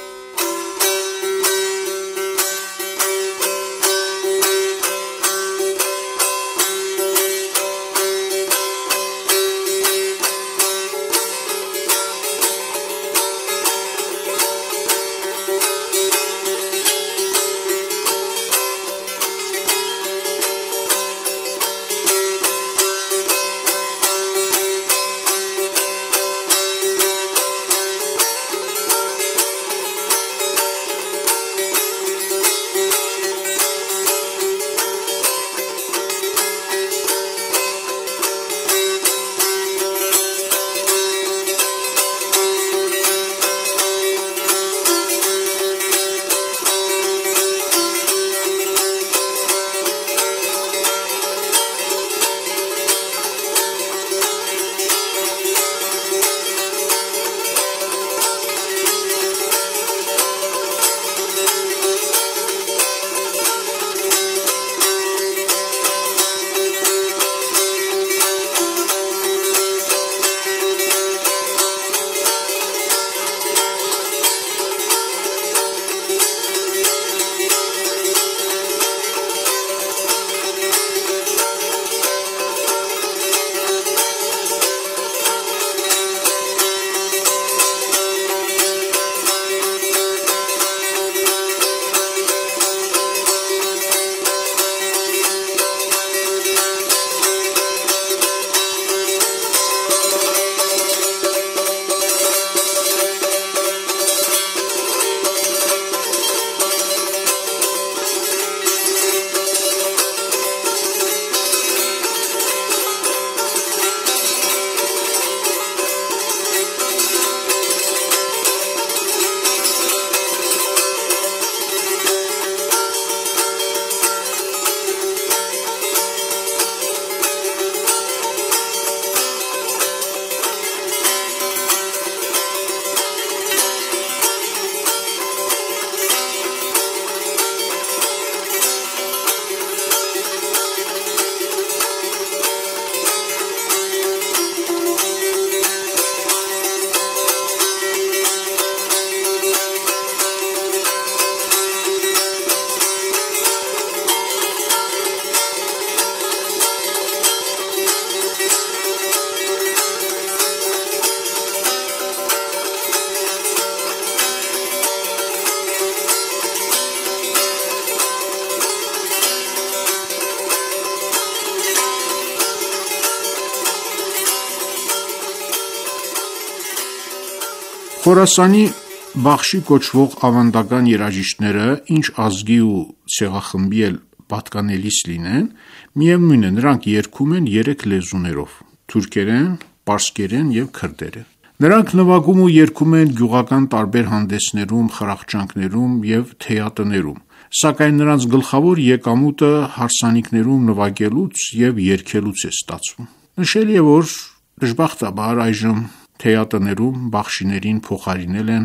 Խորասանի բախշի կոչվող ավանդական երաժիշտները, ինչ ազգի ու ցեղախմբի էլ պատկանելիս լինեն, միևնույն է, նրանք երգում են երեք լեզուներով՝ թուրքերեն, պարսկերեն և քրդերեն։ Նրանք նվագում ու երգում են գյուղական տարբեր հանդեսներում, խրախճանքներում և թեատրներում, սակայն նրանց գլխավոր եկամուտը հարսանիքներում նվագելուց և երգելուց է ստացվում։ Նշելի է, որ դժբախտաբար այժմ թեատրներում բախշիներին փոխարինել են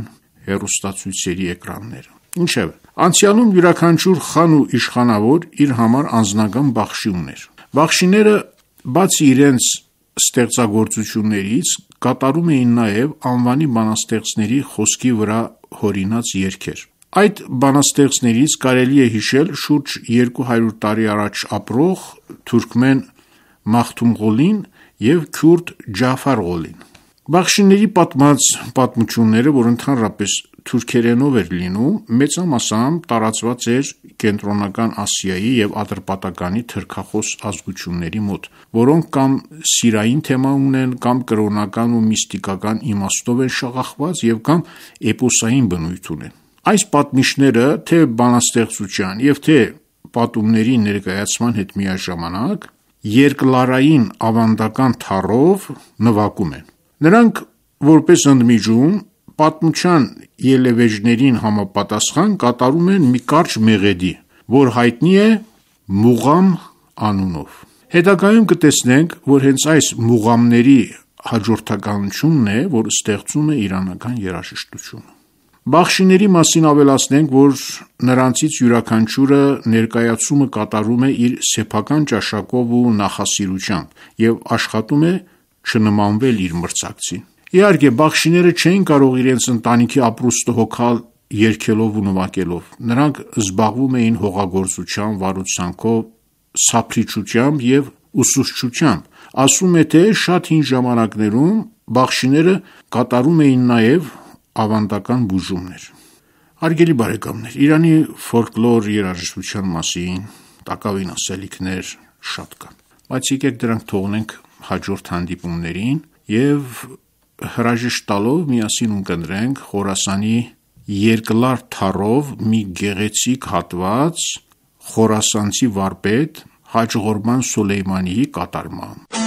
հեռուստացույցերի էկրանները։ Ինչևէ, անցյալում յուրաքանչյուր խան ու իշխանավոր իր համար անձնական բախշի ուներ։ Բախշիները բացի իրենց ստեղծագործություններից կատարում էին նաև անվանի բանաստեղծների խոսքի վրա հորինած երգեր։ Այդ բանաստեղծներից կարելի է հիշել շուրջ երկու հարյուր տարի առաջ ապրող թուրքմեն Մախթումղոլին և քուրդ Ջաֆար Ղոլին։ Բախշիների պատմած պատմությունները, որ ընդհանրապես թուրքերենով էր լինում, մեծամասամբ տարածված էր Կենտրոնական Ասիայի և Ատրպատականի թրքախոս ազգությունների մոտ, որոնք կամ սիրային թեմա ունեն, կամ կրոնական ու միստիկական իմաստով են շաղախված և կամ էպոսային բնույթ ունեն։ Այս պատմիչները թե բանաստեղծության և թե պատումների ներկայացման հետ միաժամանակ երկլարային ավանդական թառով նվագում են։ Նրանք որպես ընդմիջում պատմության ելևէջներին համապատասխան կատարում են մի կարճ մեղեդի, որ հայտնի է Մուղամ անունով։ Հետագայում կտեսնենք, որ հենց այս մուղամների հաջորդականությունն է, որ ստեղծում է իրանական երաժշտությունը։ Բախշիների մասին ավելացնենք, որ նրանցից յուրաքանչյուրը ներկայացումը կատարում է իր սեփական ճաշակով ու նախասիրությամբ և աշխատում է չնմանվել իր մրցակցին։ Իհարկե, բախշիները չէին կարող իրենց ընտանիքի ապրուստը հոգալ երգելով ու նվագելով։ Նրանք զբաղվում էին հողագործությամբ, վարուցանքով, սափրիչությամբ և ուսուցչությամբ։ Ասվում է, թե շատ հին ժամանակներում բախշիները կատարում էին նաև ավանդական բուժումներ։ Հարգելի բարեկամներ, Իրանի ֆոլկլոր երաժշտության մասին տակավին ասելիքներ շատ կան, բայց եկեք դրանք թողնենք հաջորդ հանդիպումներին և հրաժեշտ տալով միասին ունկնդրենք Խորասանի երկլար թառով մի գեղեցիկ հատված խորասանցի վարպետ Հաջ Ղորբան Սոլեյմանիի կատարմամբ։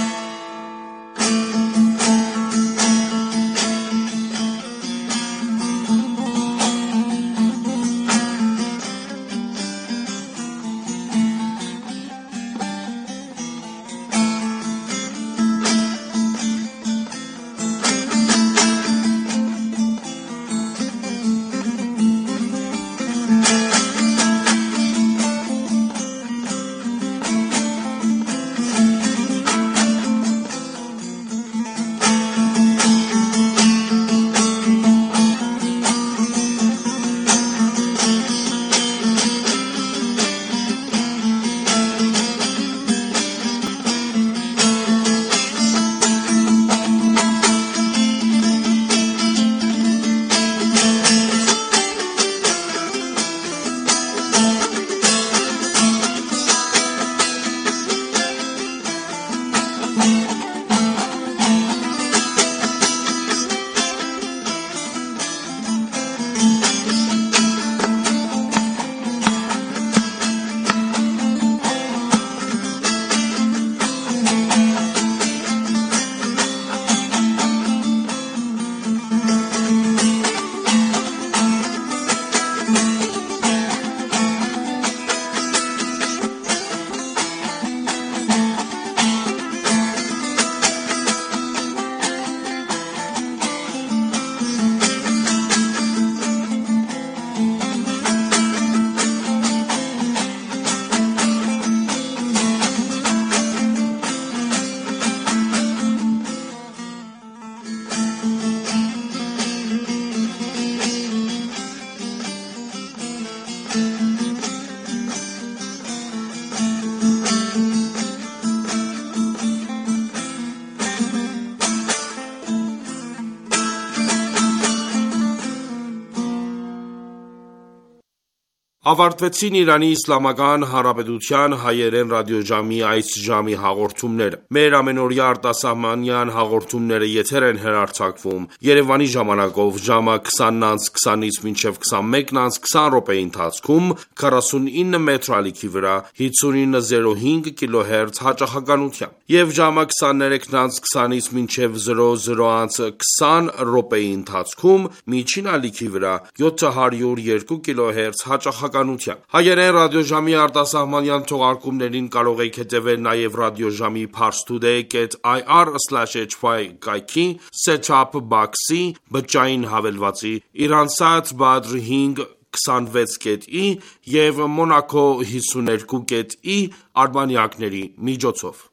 Ավարտվեցին Իրանի Իսլամական Հանրապետության հայերեն ռադիոժամի այս ժամի հաղորդումները։ Մեր ամենօրյա արտասահմանյան հաղորդումները եթեր են հեռարձակվում Երևանի ժամանակով ժամը քսանից քսանից մինչև քսանմեկը քսան րոպեի ընթացքում քառասունինը մետր ալիքի վրա հիսունինը զիրո հինգ կիլոհերց հաճախականությամբ և ժամը քսաներեքից քսանից մինչև զիրո զիրո քսան րոպեի ընթացքում միջին ալիքի վրա յոթ հարյուր երկու կիլոհերց հաճախականությամբ։ քաղաքականության։ Հայերեն ռադիոժամի արտասահմանյան թողարկումներին կարող եք հետևել նաև ռադիոժամի parstoday dot i r slash h y կայքի, set-top box-ի, բջջային հավելվածի, Iransat Badr հինգ քսանվեց կետ ի և Monaco հիսուներկու կետ ի արբանյակների միջոցով։